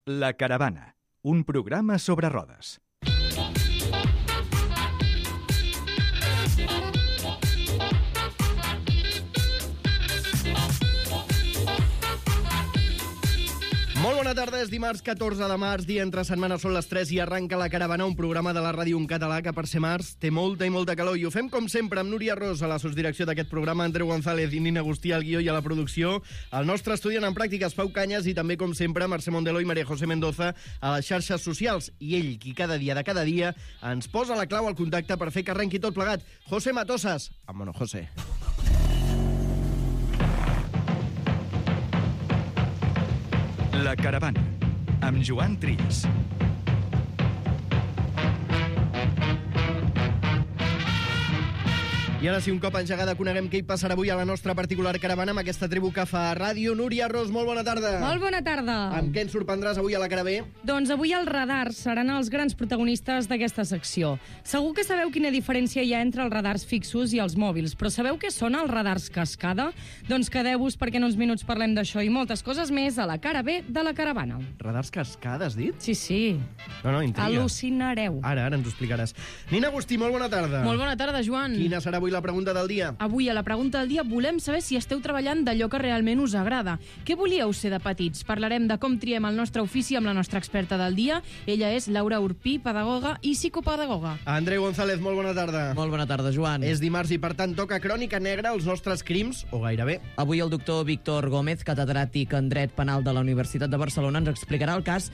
La Caravana, un programa sobre rodes. Molt bona tarda, és dimarts 14 de març, dia entre setmana, són les 3 i arranca La Caravana, un programa de la ràdio en català que per ser març té molta i molta calor. I ho fem com sempre amb Núria Ros a la sosdirecció d'aquest programa, Andreu González i Nina Agustí al guió i a la producció, el nostre estudiant en pràctiques Pau Canyes i també com sempre Mercè Mondelo i María José Mendoza a les xarxes socials. I ell, qui cada dia de cada dia ens posa la clau al contacte per fer que arrenqui tot plegat. José Matosas. Vámonos, José. La Caravana, amb Joan Trias. I ara sí, un cop engegada, coneguem què hi passarà avui a la nostra particular caravana amb aquesta tribu que fa ràdio. Núria Ros, molt bona tarda. Molt bona tarda. Amb què ens sorprendràs avui a la Caravana? Doncs avui els radars seran els grans protagonistes d'aquesta secció. Segur que sabeu quina diferència hi ha entre els radars fixos i els mòbils, però sabeu què són els radars cascada? Doncs quedeu-vos perquè en uns minuts parlem d'això i moltes coses més a la cara B de la caravana. Radars cascada, has dit? Sí, sí. No, intriga. Al·lucinareu. Ara ens ho explicaràs. Nina Agustí, molt bona tarda. Molt bona tarda, Joan. Quina serà avui la pregunta del dia? Avui, a la pregunta del dia, volem saber si esteu treballant d'allò que realment us agrada. Què volíeu ser de petits? Parlarem de com triem el nostre ofici amb la nostra experta del dia. Ella és Laura Urpí, pedagoga i psicopedagoga. Andreu González, molt bona tarda. Molt bona tarda, Joan. És dimarts i, per tant, toca Crònica Negra, els nostres crims, o gairebé. Avui el doctor Víctor Gómez, catedràtic en dret penal de la Universitat de Barcelona, ens explicarà el cas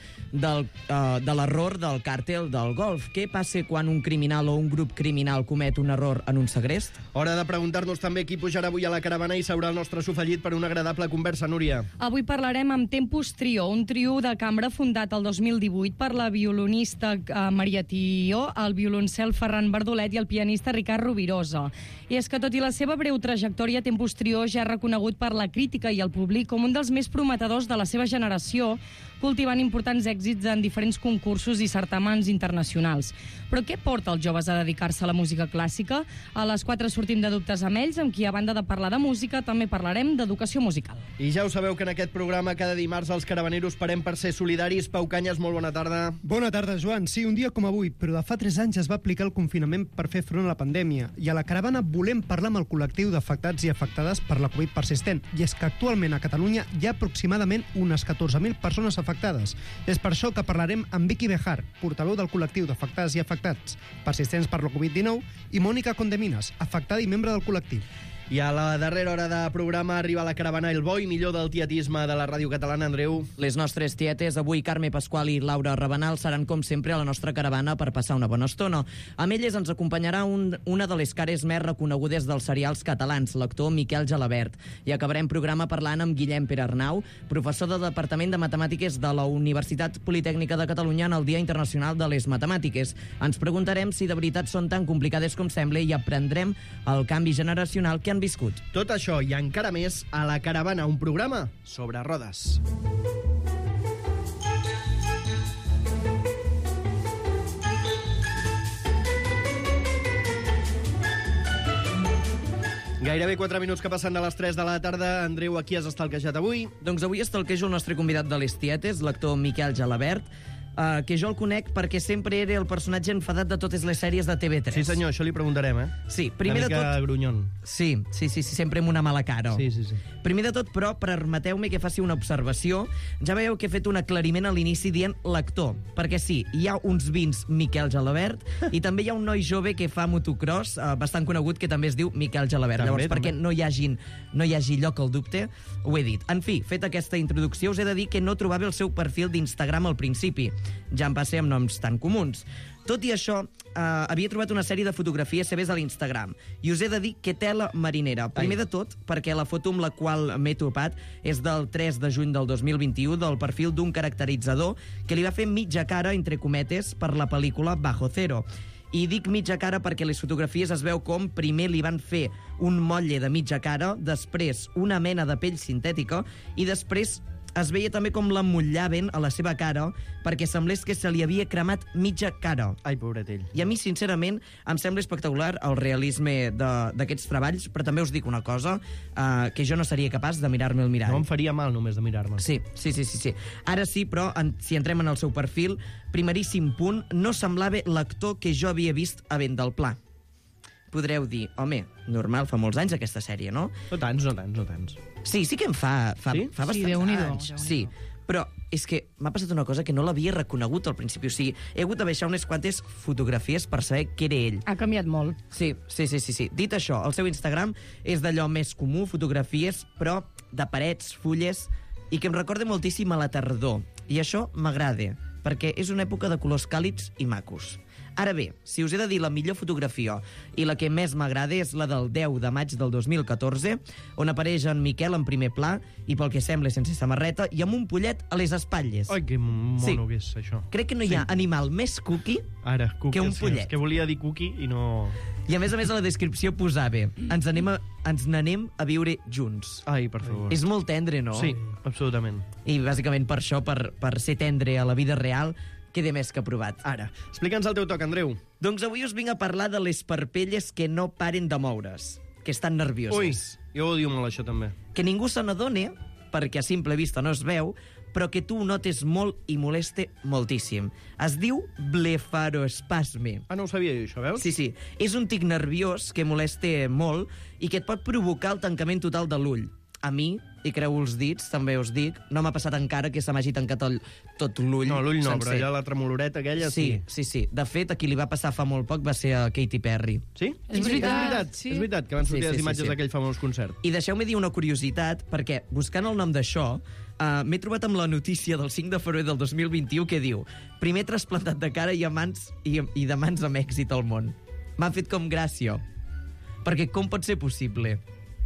de l'error del càrtel del Golf. Què passa quan un criminal o un grup criminal comet un error en un segrest? Hora de preguntar-nos també qui pujarà avui a la caravana i seurà el nostre sofallit per una agradable conversa, Núria. Avui parlarem amb Tempus Trio, un trio de cambra fundat el 2018 per la violinista Maria Tió, el violoncel Ferran Verdolet i el pianista Ricard Rovirosa. I és que, tot i la seva breu trajectòria, Tempus Trio ja és reconegut per la crítica i el públic com un dels més prometedors de la seva generació, cultivant importants èxits en diferents concursos i certàmens internacionals. Però què porta els joves a dedicar-se a la música clàssica? A les 4 sortim de dubtes amb ells, amb qui, a banda de parlar de música, també parlarem d'educació musical. I ja ho sabeu que en aquest programa cada dimarts els caravaneros parem per ser solidaris. Pau Canyes, molt bona tarda. Bona tarda, Joan. Sí, un dia com avui, però de fa 3 anys es va aplicar el confinament per fer front a la pandèmia. I a la caravana volem parlar amb el col·lectiu d'afectats i afectades per la Covid persistent. I és que actualment a Catalunya hi ha aproximadament unes 14.000 persones afectades. És per això que parlarem amb Vicky Bejar, portaveu del col·lectiu d'afectades i afectats persistents per la Covid-19, i Mònica Condeminas, afectada i membre del col·lectiu. I a la darrera hora de programa arriba a la caravana el bo i millor del tietisme de la ràdio catalana, Andreu. Les nostres tietes, avui Carme Pasqual i Laura Rabanal, seran com sempre a la nostra caravana per passar una bona estona. Amb elles ens acompanyarà una de les cares més reconegudes dels serials catalans, l'actor Miquel Gelabert. I acabarem programa parlant amb Guillem Perarnau, professor del Departament de Matemàtiques de la Universitat Politècnica de Catalunya en el Dia Internacional de les Matemàtiques. Ens preguntarem si de veritat són tan complicades com sembla i aprendrem el canvi generacional que han viscut. Tot això i encara més a la caravana, un programa sobre rodes. Gairebé 4 minuts que passen de les 3 de la tarda. Andreu, a qui has estalquejat avui? Doncs avui estalquejo el nostre convidat de les tietes, l'actor Miquel Gelabert, que jo el conec perquè sempre era el personatge enfadat de totes les sèries de TV3. Sí, senyor, això li preguntarem, Sí, primer de tot... Una mica grunyon. Sí, sempre amb una mala cara. Sí. Primer de tot, però, permeteu-me que faci una observació. Ja veieu que he fet un aclariment a l'inici dient l'actor, perquè sí, hi ha uns vins Miquel Gelabert i també hi ha un noi jove que fa motocross, bastant conegut, que també es diu Miquel Gelabert. Llavors, perquè no hi hagi lloc al dubte, ho he dit. En fi, fet aquesta introducció, us he de dir que no trobava el seu perfil d'Instagram al principi. Ja em passé amb noms tan comuns. Tot i això, havia trobat una sèrie de fotografies seves a l'Instagram i us he de dir que tela marinera. Primer de tot, perquè la foto amb la qual m'he topat és del 3 de juny del 2021 del perfil d'un caracteritzador que li va fer mitja cara, entre cometes, per la pel·lícula Bajo Cero. I dic mitja cara perquè les fotografies es veu com primer li van fer un motlle de mitja cara, després una mena de pell sintètica i després es veia també com l'emmollaven a la seva cara perquè semblés que se li havia cremat mitja cara. Ai, pobret ell. I a mi, sincerament, em sembla espectacular el realisme d'aquests treballs, però també us dic una cosa, que jo no seria capaç de mirar-me al mirall. No em faria mal només de mirar-me. Sí. Ara sí, però, si entrem en el seu perfil, primeríssim punt, no semblava l'actor que jo havia vist a Vent del Pla. Podreu dir, home, normal, fa molts anys aquesta sèrie, no? No tants. Sí que em fa Sí? bastants Déu-n'hi-do, anys. Sí, però és que m'ha passat una cosa que no l'havia reconegut al principi. O sigui, he hagut de baixar unes quantes fotografies per saber què era ell. Ha canviat molt. Sí. Dit això, el seu Instagram és d'allò més comú, fotografies, però de parets, fulles, i que em recorda moltíssim a la tardor. I això m'agrada, perquè és una època de colors càlids i macos. Ara bé, si us he de dir la millor fotografia i la que més m'agrada és la del 10 de maig del 2014, on apareix en Miquel en primer pla i pel que sembla sense samarreta i amb un pollet a les espatlles. Ai, que mono Sí. que és això. Crec que no hi ha animal més cookie. Ara, cookie, Que un sí, pollet. és que volia dir cookie i no... I a més a la descripció posava ens n'anem a viure junts. Ai, per favor. És molt tendre, no? Sí, absolutament. I bàsicament per això, per ser tendre a la vida real, queda més que aprovat. Ara, explica'ns el teu toc, Andreu. Doncs avui us vinc a parlar de les parpelles que no paren de moure's, que estan Ui, nervioses. jo odio molt això, també. Que ningú se n'adona, perquè a simple vista no es veu, però que tu ho notes molt i moleste moltíssim. Es diu blefaroespasme. Ah, no ho sabia jo, això, veus? Sí. És un tic nerviós que molesta molt i que et pot provocar el tancament total de l'ull. A mi, i creu els dits, també us dic, no m'ha passat encara que se m'hagi tancat tot l'ull. No, l'ull no, sencer. però allà la tremoloreta aquella sí. Sí. De fet, a qui li va passar fa molt poc va ser a Katy Perry. Sí? És veritat, Sí. És veritat, que van sortir les imatges d'aquell famós concert. I deixeu-me dir una curiositat, perquè buscant el nom d'això, m'he trobat amb la notícia del 5 de febrer del 2021 que diu primer trasplantat de cara i de mans amb èxit al món. M'ha fet com gràcia. Perquè com pot ser possible?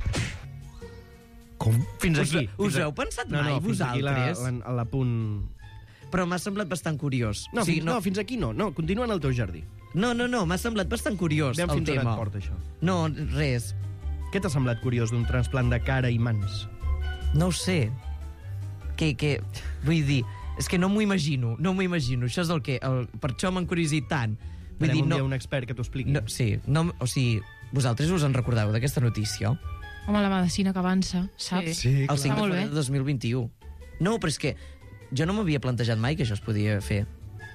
Com? Fins aquí. Us heu pensat mai, vosaltres? Fins aquí l'apunt... Però m'ha semblat bastant curiós. No, O sigui, fins aquí no. No, continua en el teu jardí. No, m'ha semblat bastant curiós Aviam el fins on tema. et porta, això. No, res. Què t'ha semblat curiós d'un transplant de cara i mans? No ho sé. Vull dir, és que no m'ho imagino. Això és el que... per això m'ha encuriosit tant. Vull Tenim dir, un no, dia un expert que t'ho expliqui. no, sí, no, o sigui, vosaltres us en recordeu d'aquesta notícia? Home, la medicina que avança, saps? Sí, El 5 de Està molt febrer bé. de 2021. No, però és que jo no m'havia plantejat mai que això es podia fer.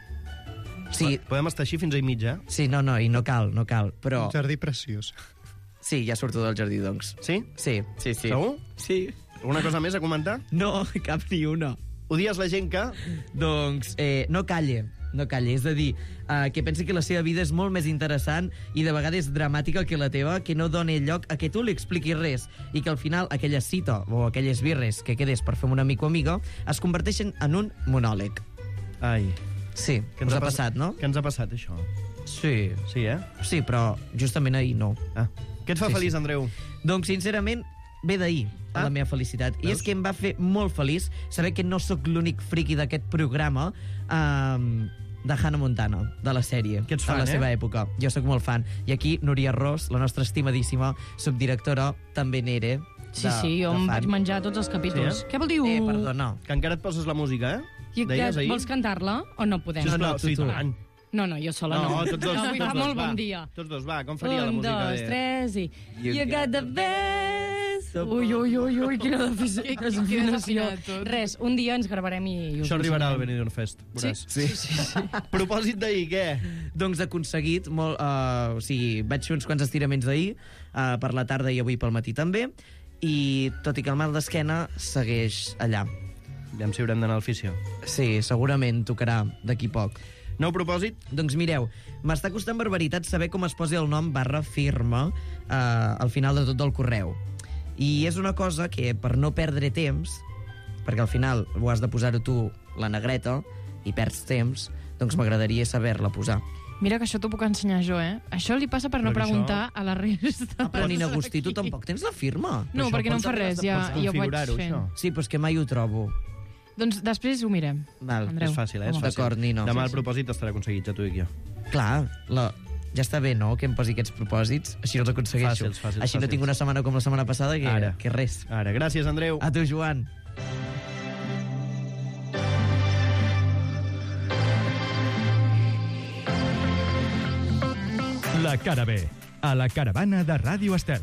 Sí, Podem estar així fins a mitja, eh? sí, no, i no cal, però... Un jardí preciós. Sí, ja surto del jardí, doncs. Sí? Sí. Segur? Sí. Alguna cosa més a comentar? No, cap ni una. Odies la gent que... Doncs no calle. És a dir, que pensi que la seva vida és molt més interessant i de vegades dramàtica que la teva, que no doni lloc a que tu li expliquis res i que al final aquella cita o aquelles birres que quedes per fer amb un amic o amiga es converteixen en un monòleg. Ai, Sí, que us ha passat, no? Què ens ha passat, això? Sí, Sí, eh? sí, però justament ahir no. Ah. Què et fa Sí, feliç, sí. Andreu? Doncs, sincerament, ve d'ahir, la meva felicitat. I és que em va fer molt feliç saber que no sóc l'únic friqui d'aquest programa de Hannah Montana, de la sèrie, Que ets fan, de la seva eh? època. Jo sóc molt fan. I aquí, Núria Ros, la nostra estimadíssima subdirectora, també n'era. Sí, jo em vaig menjar tots els capítols. Sí, Què vol dir? Perdona. Que encara et poses la música, eh? I Deies ahir? vols cantar-la o no podem? Sisplau, tu. sí, tant. No, jo sola no. No, tots dos, Avui tots fa dos, molt va. bon dia. Tots dos, va, com faria la 1, música 2, de... 3 i... You got the best... Ui, quina Quina desafinació. desafinat tot. Res, un dia ens gravarem i us Això ho arribarà al ensenyarem. Benidorm Fest, veuràs. Sí. Propòsit d'ahir, què? Doncs aconseguit molt... o sigui, vaig fer uns quants estiraments d'ahir, per la tarda i avui pel matí també, i tot i que el mal d'esquena segueix allà. Aviam si haurem d'anar al fisio. Sí, segurament tocarà d'aquí poc. Nou propòsit? Doncs mireu, m'està costant barbaritat saber com es posa el nom /firma al final de tot el correu. I és una cosa que, per no perdre temps, perquè al final ho has de posar-ho tu la negreta i perds temps, doncs m'agradaria saber-la posar. Mira que això t'ho puc ensenyar jo, eh? Això li passa per no Però que preguntar a la resta. Però ni Agustí, tu tampoc tens la firma. No, perquè no em fa res, ja ho vaig configurar-ho, fent. això. Sí, però és que mai ho trobo. Doncs després ho mirem. Val. Andreu. És fàcil, eh? És Home. fàcil. D'acord, Nino. Demà Sí, el propòsit estarà aconseguit, ja t'ho dic jo. Clar, ja està bé, no?, que em posi aquests propòsits. Així els aconsegueixo. Fàcils, Així no fàcils. tinc una setmana com la setmana passada Ara. que res. Ara, gràcies, Andreu. A tu, Joan. La cara B, a la caravana de Ràdio Estel.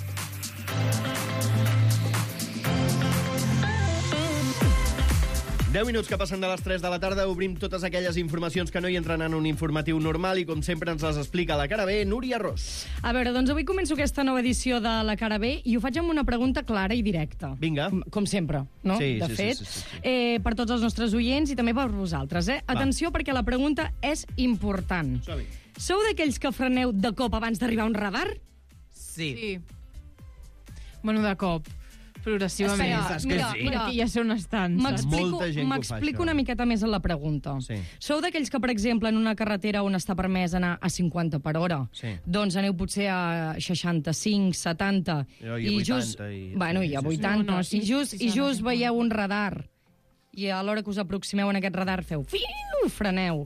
Deu minuts que passen de les 3 de la tarda, obrim totes aquelles informacions que no hi entren en un informatiu normal i, com sempre, ens les explica la cara B, Núria Ros. A veure, doncs avui començo aquesta nova edició de La cara B i ho faig amb una pregunta clara i directa. Vinga. Com sempre, no? Sí, de sí, fet, sí. Per tots els nostres oients i també per vosaltres, eh? Atenció, perquè la pregunta és important. Som-hi. Sou d'aquells que freneu de cop abans d'arribar a un radar? Sí. Bueno, de cop. Progressivament. Espera, mira, Aquí ja sé on estan. saps? Molta gent que ho fa, m'explico això. una miqueta més en la pregunta. Sí. Sou d'aquells que, per exemple, en una carretera on està permès anar a 50 per hora, Sí. doncs aneu potser a 65, 70... I a 80 i- Bueno, i a sí, sí, sí. 80. No, sí, I just, sí, i just 50. veieu un radar. I a l'hora que us aproximeu en aquest radar feu... Freneu.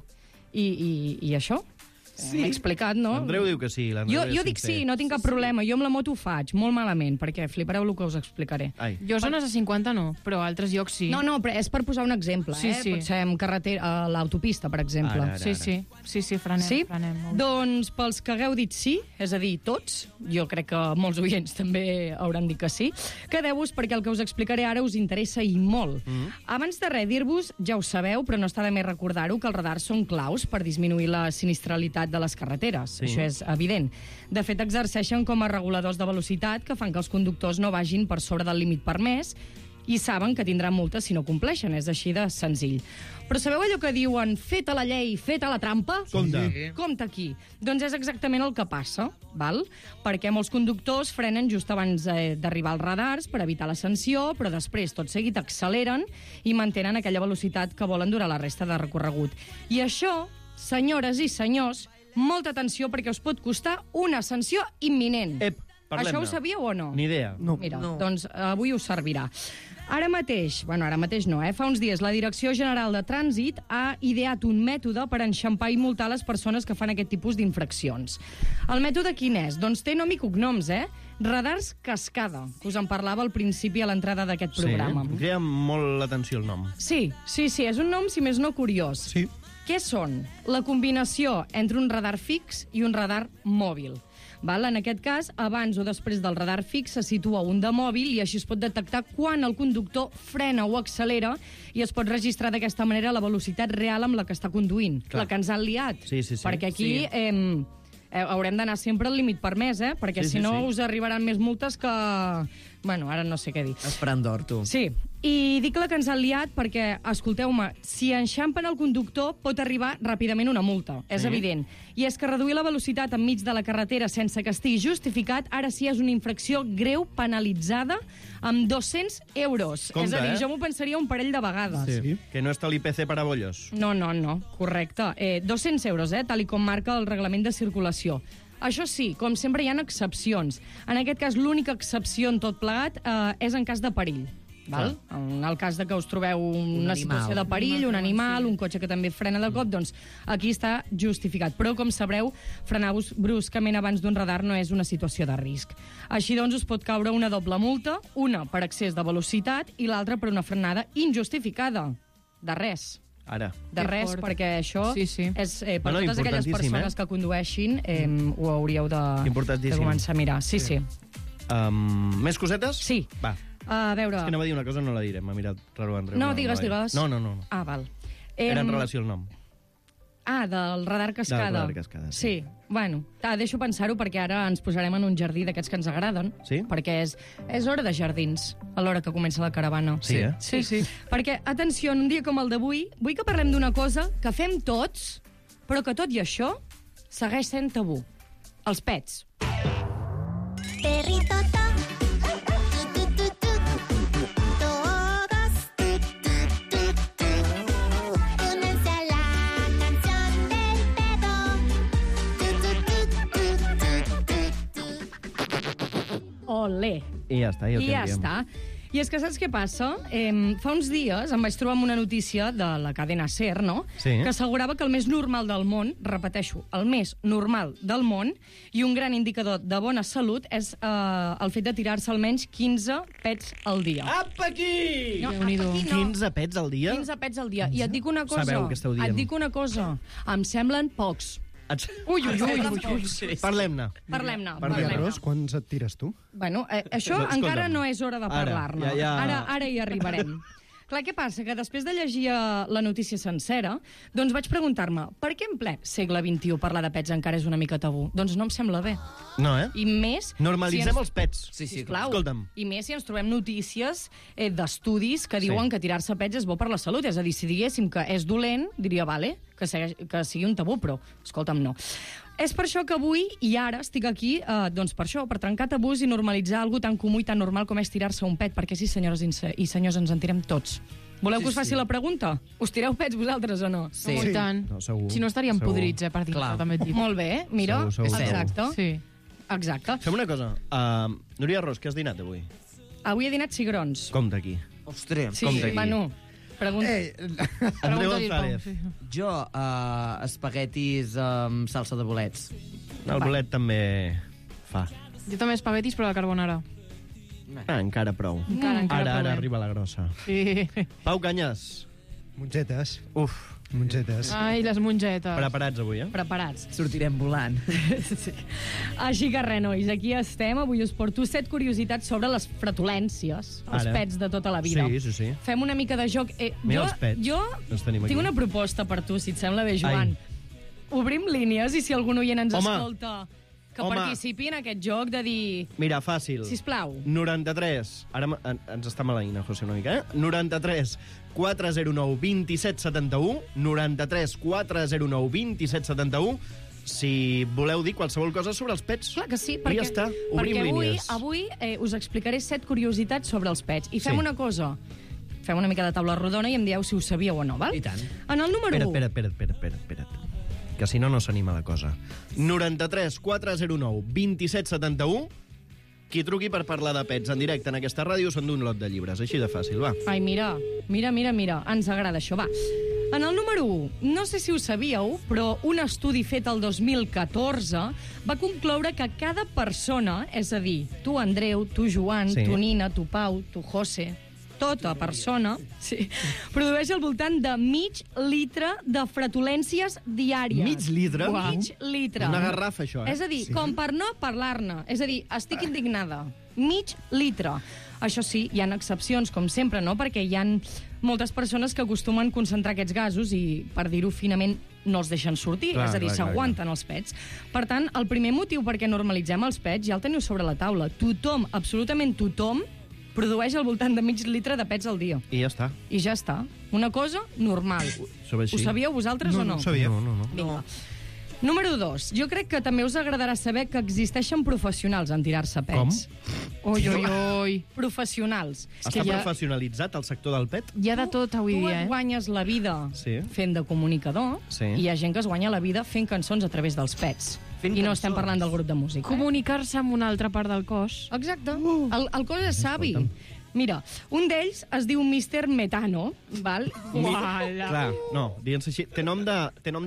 I això? Sí. M'he explicat, no? L'Andreu diu que sí. l'Andreu Jo és dic sincer. sí, no tinc cap problema. Jo amb la moto ho faig, molt malament, perquè flipareu el que us explicaré. Ai. Jo zones a 50 no, però a altres llocs sí. No, però és per posar un exemple, Sí, eh? sí. Potser en carretera, a l'autopista, per exemple. Ara. Sí, frenem. Sí? frenem molt. Doncs pels que hagueu dit sí, és a dir, tots, jo crec que molts oients també hauran dit que sí, quedeu-vos perquè el que us explicaré ara us interessa i molt. Abans de res, dir-vos, ja ho sabeu, però no està de més recordar-ho, que els radars són claus per disminuir la sinistralitat de les carreteres. Sí. Això és evident. De fet, exerceixen com a reguladors de velocitat que fan que els conductors no vagin per sobre del límit permès i saben que tindran multes si no compleixen. És així de senzill. Però sabeu allò que diuen feta la llei, feta la trampa? Compte. Compte aquí. Doncs és exactament el que passa, val? Perquè molts conductors frenen just abans d'arribar als radars per evitar la sanció, però després, tot seguit, acceleren i mantenen aquella velocitat que volen durant la resta de recorregut. I això, senyores i senyors, molta atenció perquè us pot costar una sanció imminent. Ep, parlem-ne. Això ho sabíeu o no? Ni idea. No. Mira, No. doncs avui us servirà. Ara mateix no, fa uns dies la Direcció General de Trànsit ha ideat un mètode per enxampar i multar les persones que fan aquest tipus d'infraccions. El mètode quin és? Doncs té nom i cognoms, Radars Cascada, que us en parlava al principi a l'entrada d'aquest programa. Sí, em crida molt l'atenció el nom. Sí, és un nom, si més no, curiós. Sí. Què són? La combinació entre un radar fix i un radar mòbil. Val? En aquest cas, abans o després del radar fix se situa un de mòbil i així es pot detectar quan el conductor frena o accelera i es pot registrar d'aquesta manera la velocitat real amb la que està conduint, Clar. la que ens han liat. Sí. Perquè aquí haurem d'anar sempre al límit permès, perquè Sí, si no sí. us arribaran més multes que... Bueno, ara no sé què dir. Esperant d'or, tu. Sí, i dic la que ens han liat perquè, escolteu-me, si enxampen el conductor pot arribar ràpidament una multa, és evident. I és que reduir la velocitat enmig de la carretera sense que estigui justificat ara sí és una infracció greu penalitzada amb 200 euros. Compte, és a dir, eh? jo m'ho pensaria un parell de vegades. Sí. Que no està l'IPC per a bollos. No, correcte. 200 euros, tal i com marca el reglament de circulació. Això sí, com sempre hi ha excepcions. En aquest cas, l'única excepció en tot plegat és en cas de perill. Val? En el cas de que us trobeu una animal. situació de perill, un animal, un cotxe que també frena de cop, doncs aquí està justificat. Però, com sabreu, frenar-vos bruscament abans d'un radar no és una situació de risc. Així doncs, us pot caure una doble multa, una per excés de velocitat i l'altra per una frenada injustificada. De res. Ara. De Que res, fort. perquè això Sí, sí. és per Bueno, totes aquelles importantíssim, persones que condueixin, ho hauríeu de Importantíssim. començar a mirar. Sí. Més cosetes? Sí. Va. A veure... És que anava a dir una cosa, no la diré. M'ha mirat raro Andreu. No, digues. No. Ah, val. Era en relació al nom. Del radar cascada. Del radar cascada, sí. Sí. Bueno, deixo pensar-ho perquè ara ens posarem en un jardí d'aquests que ens agraden. Sí? Perquè és hora de jardins, a l'hora que comença la caravana. Sí, eh? Sí. Perquè, atenció, en un dia com el d'avui, vull que parlem d'una cosa que fem tots, però que tot i això segueix sent tabú. Els pets. Perrito tu, tu, tu, tu, todos únanse a la canción del pedo. Olé! I ja està, ja ho I ja tindríem. està. I és que saps què passa? Fa uns dies em vaig trobar amb una notícia de la cadena SER, no? Sí. Que assegurava que el més normal del món, repeteixo, el més normal del món, i un gran indicador de bona salut és el fet de tirar-se almenys 15 pets al dia. Apa aquí! No, Déu-n'hi-do. apa aquí no. 15 pets al dia? 15 pets al dia. I et dic una cosa. Sabeu què esteu dient. Et dic una cosa. Em semblen pocs. Ui, ui, ui, ui, ui. Parlem-ne. Parlem-ne. Ros, quants et tires tu? Bueno, això Escolta'm. encara no és hora de parlar-ne. ja. Ara hi arribarem. Clar, què passa? Que després de llegir la notícia sencera, doncs vaig preguntar-me per què en ple segle XXI parlar de pets encara és una mica tabú? Doncs no em sembla bé. No, I més... Normalitzem els pets. Sí, sí, Sisplau. Escolta'm. I més si ens trobem notícies d'estudis que diuen que tirar-se pets és bo per la salut. És a dir, si diguéssim que és dolent, diria, vale, que sigui un tabú, però, escolta'm, no. És per això que avui i ara estic aquí, doncs per això, per trencar tabús i normalitzar algo tan comú i tan normal com és tirar-se un pet, perquè sí, senyores i senyors, ens en tirem tots. Voleu que us faci la pregunta? Us tireu pets vosaltres o no? Sí. I tant. No, segur. Si no estaríem Segur. podrits, per dir-ho, Clar. també et dic. Molt bé, mira, Segur. exacte. Sí. Exacte. Fem una cosa. Núria Ros, què has dinat avui? Avui he dinat cigrons. Compte aquí. Ostres. Sí, compte aquí. Manu, pregunta. Andreu Pregunta-li el Pau, González. sí. Jo, espaguetis amb salsa de bolets. El bolet també fa. Jo també espaguetis, però de carbonara. Encara prou. Encara Ara prou bé. arriba la grossa. Sí. Pau Canyes. Mongetes. Uf, Mongetes. Ai, les mongetes. preparats avui, Preparats. Sortirem volant. Sí. Així que res, nois, aquí estem. Avui us porto 7 curiositats sobre les flatulències, els Ara. pets de tota la vida. Sí, sí, sí. Fem una mica de joc. Mira els pets. Jo Els tenim aquí. tinc una proposta per tu, si et sembla bé, Joan. Obrim línies i si algun oient ens Home. escolta que Home. participi en aquest joc de dir... Mira, fàcil. Sisplau. 93. Ara ens està maleint, José, una mica, 93 409 2771. 93 409 2771. Si voleu dir qualsevol cosa sobre els pets. Clar que sí, I perquè, ja està. Obrim perquè línies. avui us explicaré 7 curiositats sobre els pets. I fem Sí. una cosa. Fem una mica de taula rodona i em dieu si ho sabíeu o no, val? I tant. En el número 1... Espera't. Que si no s'anima la cosa. 93 409 2771. Qui truqui per parlar de pets en directe en aquesta ràdio són d'un lot de llibres. Així de fàcil, va. Ai, mira. Ens agrada això, va. En el número 1, no sé si ho sabíeu, però un estudi fet el 2014 va concloure que cada persona, és a dir, tu, Andreu, tu, Joan, Sí. tu, Nina, tu, Pau, tu, José, tota persona, sí, produeix al voltant de mig litre de flatulències diàries. Mig litre? Mig litre. Una garrafa, això, És a dir, com per no parlar-ne. És a dir, estic indignada. Mig litre. Això sí, hi ha excepcions, com sempre, no? Perquè hi ha moltes persones que acostumen a concentrar aquests gasos i, per dir-ho finament, no els deixen sortir. Clar, és a dir, clar, clar, s'aguanten els pets. Per tant, el primer motiu perquè normalitzem els pets ja el teniu sobre la taula. Tothom, absolutament tothom, produeix al voltant de mig litre de pets al dia. I ja està. I ja està. Una cosa normal. Sobre així. Ho sabíeu vosaltres o no? No ho sabia. No. Vinga. Número 2. Jo crec que també us agradarà saber que existeixen professionals en tirar-se pets. Ui, ui, ui. Professionals. Està que ja- professionalitzat el sector del pet? Hi ha de tot avui Tu dia, et guanyes la vida Sí. fent de comunicador Sí. i hi ha gent que es guanya la vida fent cançons a través dels pets. Fent I no estem cançons. parlant del grup de música. Comunicar-se amb una altra part del cos. Exacte. El cos és savi. Mira, un d'ells es diu Mr. Metano, val? Uala. Clar, no, diguem-se així. Té nom de...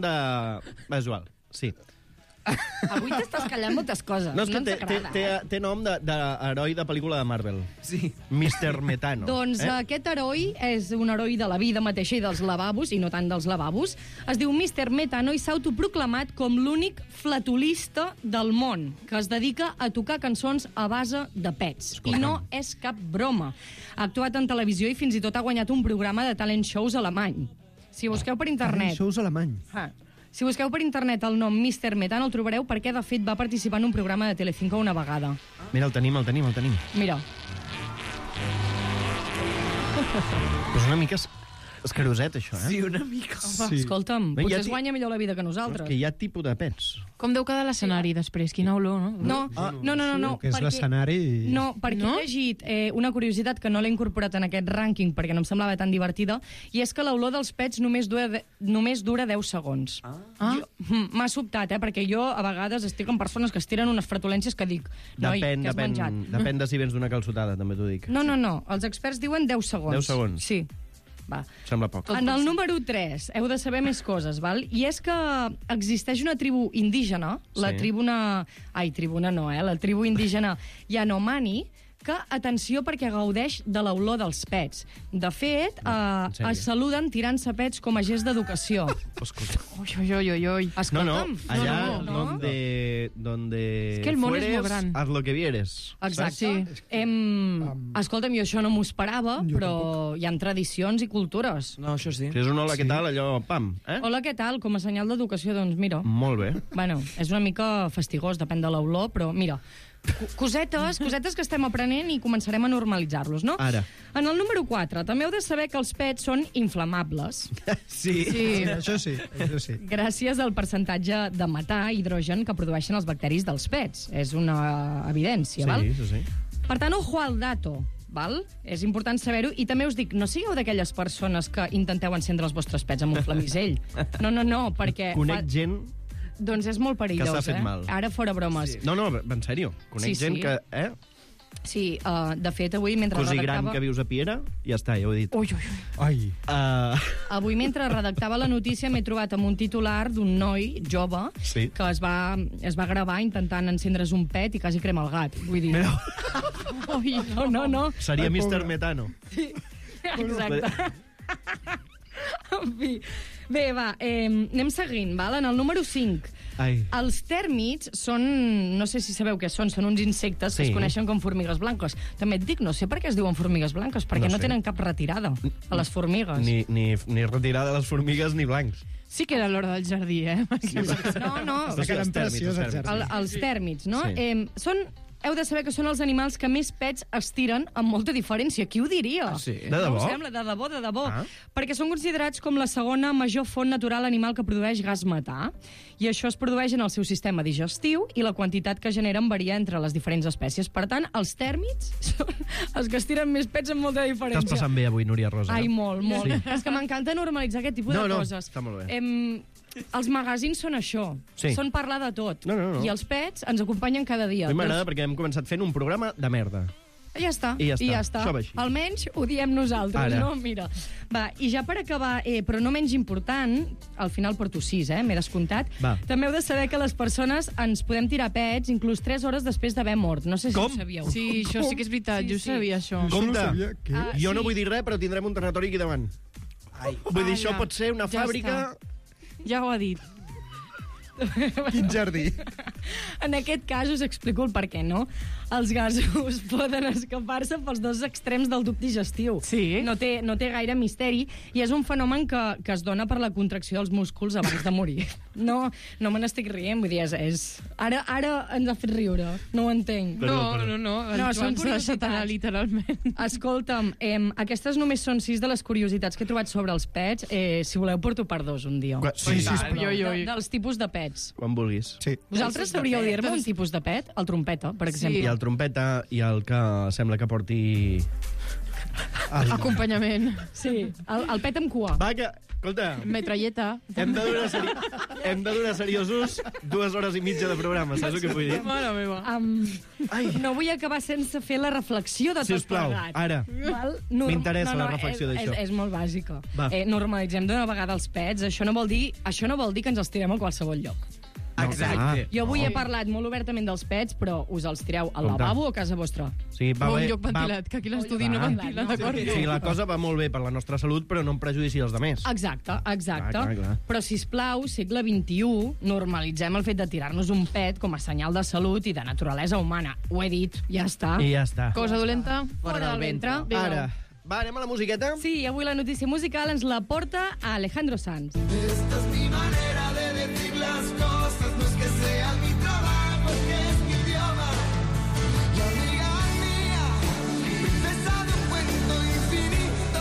Va, és igual, sí. Avui t'estàs callant moltes coses. No, és que ens agrada. té nom d'heroi de pel·lícula de Marvel. Sí. Mr. Metano. Doncs aquest heroi és un heroi de la vida mateixa i dels lavabos, i no tant dels lavabos. Es diu Mr. Metano i s'ha autoproclamat com l'únic flatulista del món, que es dedica a tocar cançons a base de pets. I no és cap broma. Ha actuat en televisió i fins i tot ha guanyat un programa de talent shows alemany. Si busqueu per internet... Shows alemany. Si busqueu per internet el nom Mr. Metano el trobareu perquè, de fet, va participar en un programa de Telecinco una vegada. Mira, el tenim. Mira. Però és una mica escaroset, això, eh? Sí, una mica. Sí. Escolta'm, Bé, potser ja es guanya millor la vida que És nosaltres. que hi ha tipus de pets. Com deu quedar l'escenari després? Quina olor, no? No, Que és l'escenari... No, perquè No? he llegit una curiositat que no l'he incorporat en aquest rànquing perquè no em semblava tan divertida, i és que l'olor dels pets només dura 10 segons. Ah. M'ha sobtat, perquè jo a vegades estic amb persones que es tiren unes flatulències que dic, noi, què has menjat? Depèn de si vens d'una calçotada, també t'ho dic. No, els experts diuen 10 segons. 10 segons? Sí. Va. Sembla poc. En el número 3 heu de saber més coses, val? I és que existeix una tribu indígena, la Sí. tribu indígena Yanomami, que, atenció, perquè gaudeix de l'olor dels pets. De fet, sèrio? es saluden tirant-se pets com a gest d'educació. Escolta. Ui. Escolta'm. allá no. donde Es que el món és fueres, molt gran. haz lo que vieres. Exacte. Escolta'm, jo això no m'ho esperava, però hi ha tradicions i cultures. No, això sí. Si és un hola, què tal, allò, pam, eh? Hola, què tal? Com a senyal d'educació, doncs mira. Molt bé. Bueno, és una mica fastigós, depèn de l'olor, però mira, cosetes que estem aprenent i començarem a normalitzar-los, no? Ara. En el número 4, també heu de saber que els pets són inflamables, Sí. Això sí. gràcies al percentatge de metà i hidrogen que produeixen els bacteris dels pets. És una evidència, val? Sí. Per tant, ojo al dato, val? És important saber-ho. I també us dic, no sigueu d'aquelles persones que intenteu encendre els vostres pets amb un flamisell. No, perquè... Conec gent... Doncs és molt perillós, que s'ha fet mal. Ara fora bromes. No, en sèrio. Conec gent que... Sí, de fet, avui, mentre Cosi gran redactava... que vius a Piera, ja està, ja ho he dit. Ui. Ai. Avui, mentre redactava la notícia, m'he trobat amb un titular d'un noi jove Sí. que es va gravar intentant encendre's un pet i quasi crema el gat. Vull dir... Ui, no. Seria Mr. Metano. Exacte. En fi. Bé, va, anem seguint, val? En el número 5. Ai. Els tèrmits són, no sé si sabeu què són uns insectes que Sí. es coneixen com formigues blanques. També et dic, no sé per què es diuen formigues blanques, perquè No no sé. tenen cap retirada a les formigues. Ni retirada de les formigues ni blancs. Sí que era l'hora del jardí, No, Està quedant preciós, el jardí. els tèrmits, no? Sí. Heu de saber que són els animals que més pets estiren amb molta diferència. Qui ho diria? Ah, sí? De No debò? ho sembla, de debò. Ah. Perquè són considerats com la segona major font natural animal que produeix gas metà. I això es produeix en el seu sistema digestiu i la quantitat que generen varia entre les diferents espècies. Per tant, els tèrmits són els que estiren més pets amb molta diferència. T'has passat bé avui, Núria Rosa. Ai, molt. És que m'encanta normalitzar aquest tipus de coses. està molt bé. Els magazins són això. Sí. Són parlar de tot. No. I els pets ens acompanyen cada dia. A mi m'agrada perquè hem començat fent un programa de merda. Ja està. I ja està. Això va així. Almenys ho diem nosaltres, Ara. no? Mira. Va, i ja per acabar, però no menys important, al final porto 6, m'he descomptat, Va. també heu de saber que les persones ens podem tirar pets inclús 3 hores després d'haver mort. No sé si Com? ho sabíeu. Sí, això sí que és veritat, jo sabia això. Compte, Què? jo no sí. vull dir res, però tindrem un tanatori aquí davant. Vull dir, això pot ser una Ja fàbrica... Ja ho ha dit. Quin jardí. En aquest cas us explico el per què, no? Els gasos poden escapar-se pels dos extrems del tub digestiu. Sí. No té gaire misteri i és un fenomen que es dona per la contracció dels músculs abans de morir. No me n'estic rient, vull dir, Ara ens ha fet riure, no ho entenc. Perdó. No, No, no, són ens ha deixat curiositats. anar literalment. Escolta'm, aquestes només són 6 de les curiositats que he trobat sobre els pets. Si voleu, porto per 2 un dia. Sí, Dels tipus de pets. quan vulguis. Sí. Vosaltres sabríeu dir-me un tipus de pet? El trompeta, per exemple. I el trompeta i el que sembla que porti... Acompanyament. Sí, el pet amb cua. Va, que... Escolta, Metralleta. hem de donar seriosos 2 hores i mitja de programa, saps el que vull dir? Mare meva. No vull acabar sense fer la reflexió de tot Sisplau, plegat. ara. Val? M'interessa la reflexió d'això. És molt bàsica. Va. Normalitzem d'una vegada els pets. Això no vol dir que ens els tirem a qualsevol lloc. Exacte. Jo avui he parlat molt obertament dels pets, però us els tireu al Compte. lavabo o a casa vostra? Sí, va O un bé, lloc ventilat, que aquí l'estudi no va. ventila, d'acord? Sí, la cosa va molt bé per la nostra salut, però no en prejudici els demés. Exacte. Clar. Però, sisplau, segle XXI, normalitzem el fet de tirar-nos un pet com a senyal de salut i de naturalesa humana. Ho he dit, ja està. I ja està. Cosa dolenta? Fora del ventre. Ara. Va, anem a la musiqueta? Sí, avui la notícia musical ens la porta a Alejandro Sanz. Esta es mi manera de decir las cosas, no es que sea mi trabajo, es que es mi idioma. Y amiga mía, princesa de un cuento infinito.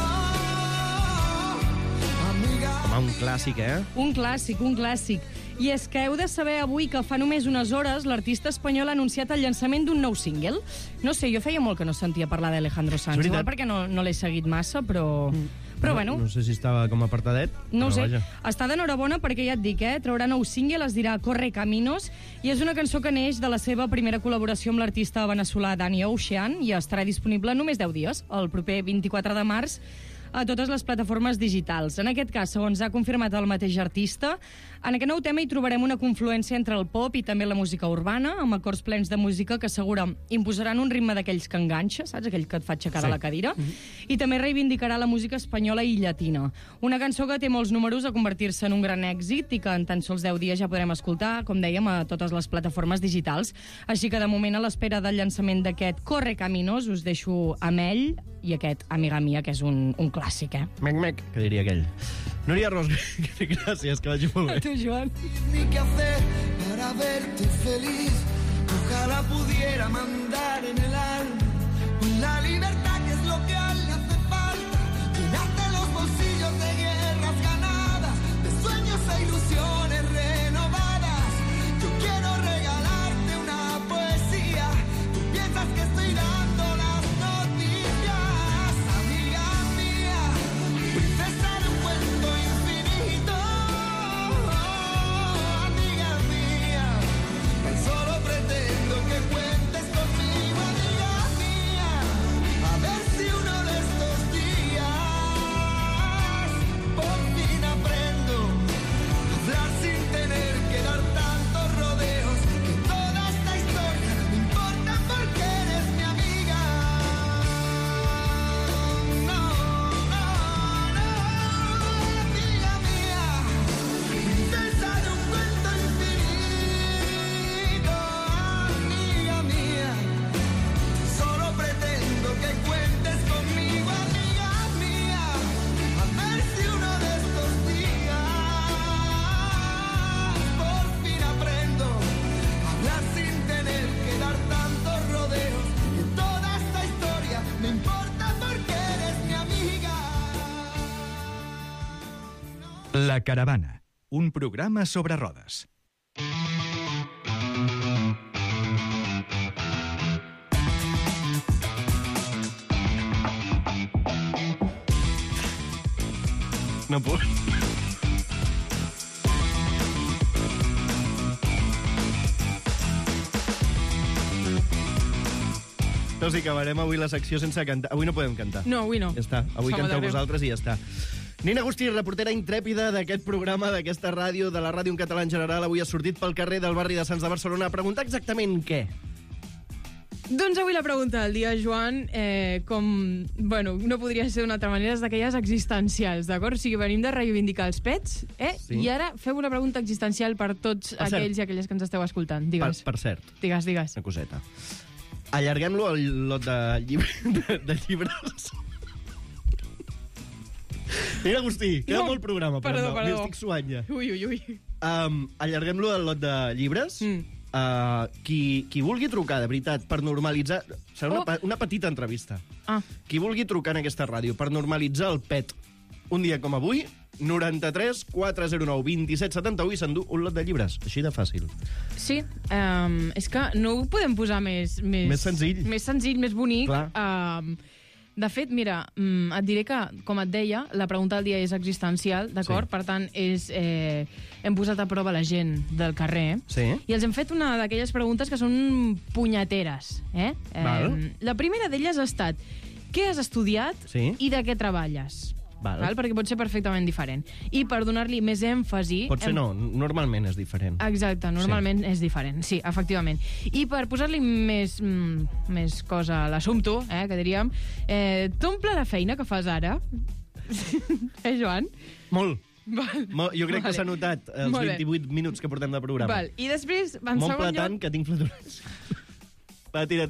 Amiga. Home, un clàssic, Un clàssic. I és que heu de saber avui que fa només unes hores l'artista espanyol ha anunciat el llançament d'un nou single. No sé, jo feia molt que no sentia parlar d'Alejandro Sanz. És veritat. Igual perquè no l'he seguit massa, però... Però bueno, No sé si estava com apartadet. no ho però sé. vaja. Està d'enhorabona perquè ja et dic, traurà nou single, es dirà Corre Caminos, i és una cançó que neix de la seva primera col·laboració amb l'artista veneçolà Danny Ocean i estarà disponible només 10 dies, el proper 24 de març, a totes les plataformes digitals. En aquest cas, segons ha confirmat el mateix artista, en aquest nou tema hi trobarem una confluència entre el pop i també la música urbana, amb acords plens de música que assegura imposaran un ritme d'aquells que enganxa, saps? Aquell que et fa aixecar de la cadira. I també reivindicarà la música espanyola i llatina. Una cançó que té molts números a convertir-se en un gran èxit i que en tan sols 10 dies ja podrem escoltar, com dèiem, a totes les plataformes digitals. Així que, de moment, a l'espera del llançament d'aquest Corre Caminos, us deixo amb ell i aquest Amiga Mia, que és un clàssic, eh? Mec, mec, que diria aquell. Núria Ros, gràcies, que vagi molt bé. A tu, Joan. Ni qué hacer para verte feliz. Ojalá pudiera mandar en el alma la libertad, que es lo que a él le hace falta. Llenarte los bolsillos de guerras ganadas, de sueños e ilusiones renovadas. Yo quiero regalarte una poesía. Tú piensas que estoy dando las noticias. Amiga mía, princesa de un cuento infinito. Amiga mía, tan solo pretendo que cuentes conmigo, amiga mía. A ver si uno de estos días por fin aprendo a hablar sin tener que dar tantos rodeos. Que toda esta historia me importa porque eres mi amiga. No, no, no, amiga mía, princesa de un cuento infinito. Amiga mía, solo pretendo que cuentes conmigo, amiga mía. A ver si uno de estos días por fin aprendo a hablar sin tener que dar tantos rodeos. Que toda esta historia me importa porque eres mi amiga. La Caravana, un programa sobre rodes. No puc. No, sí, acabarem avui la secció sense cantar. Avui no podem cantar. No, avui no. Ja està, avui Som canteu de Déu. vosaltres i ja està. Nina Agustí, reportera intrèpida d'aquest programa, d'aquesta ràdio, de la ràdio en català en general, avui ha sortit pel carrer del barri de Sants de Barcelona a preguntar exactament què. Doncs avui la pregunta del dia, Joan, com, bueno, no podria ser d'una altra manera, és d'aquelles existencials, d'acord? O sigui, venim de reivindicar els pets, Sí. I ara fem una pregunta existencial per tots Per cert. aquells i aquelles que ens esteu escoltant. Digues, Per cert, digues, digues. una coseta. Allarguem-lo al lot de llibres. Nina Agustí, queda No, molt programa, però perdó, no, perdó. m'estic suant ja. Ui, ui, ui. Allarguem-lo al lot de llibres. Qui vulgui trucar, de veritat, per normalitzar... Serà una petita entrevista. Ah, Qui vulgui trucar en aquesta ràdio per normalitzar el pet un dia com avui, 93 409 27 71 i s'endú un lot de llibres. Així de fàcil. sí, és que no ho podem posar més... Més senzill. Més senzill, més bonic. Clar. De fet, mira, et diré que, com et deia, la pregunta del dia és existencial, d'acord? Sí. Per tant, hem posat a prova la gent del carrer Sí. i els hem fet una d'aquelles preguntes que són punyeteres. Val. La primera d'elles ha estat: què has estudiat Sí. i de què treballes? Val. Perquè pot ser perfectament diferent. I per donar-li més èmfasi... Pot ser no, normalment és diferent. Exacte, normalment és diferent, sí, efectivament. I per posar-li més cosa a l'assumpte, que diríem, t'omple la feina que fas ara? Joan? Molt. Val. Jo crec que s'ha notat els Molt bé. 28 minuts que portem de programa. Val. I després, en M'omple segon tant lloc, que tinc flaturats. Va, tira.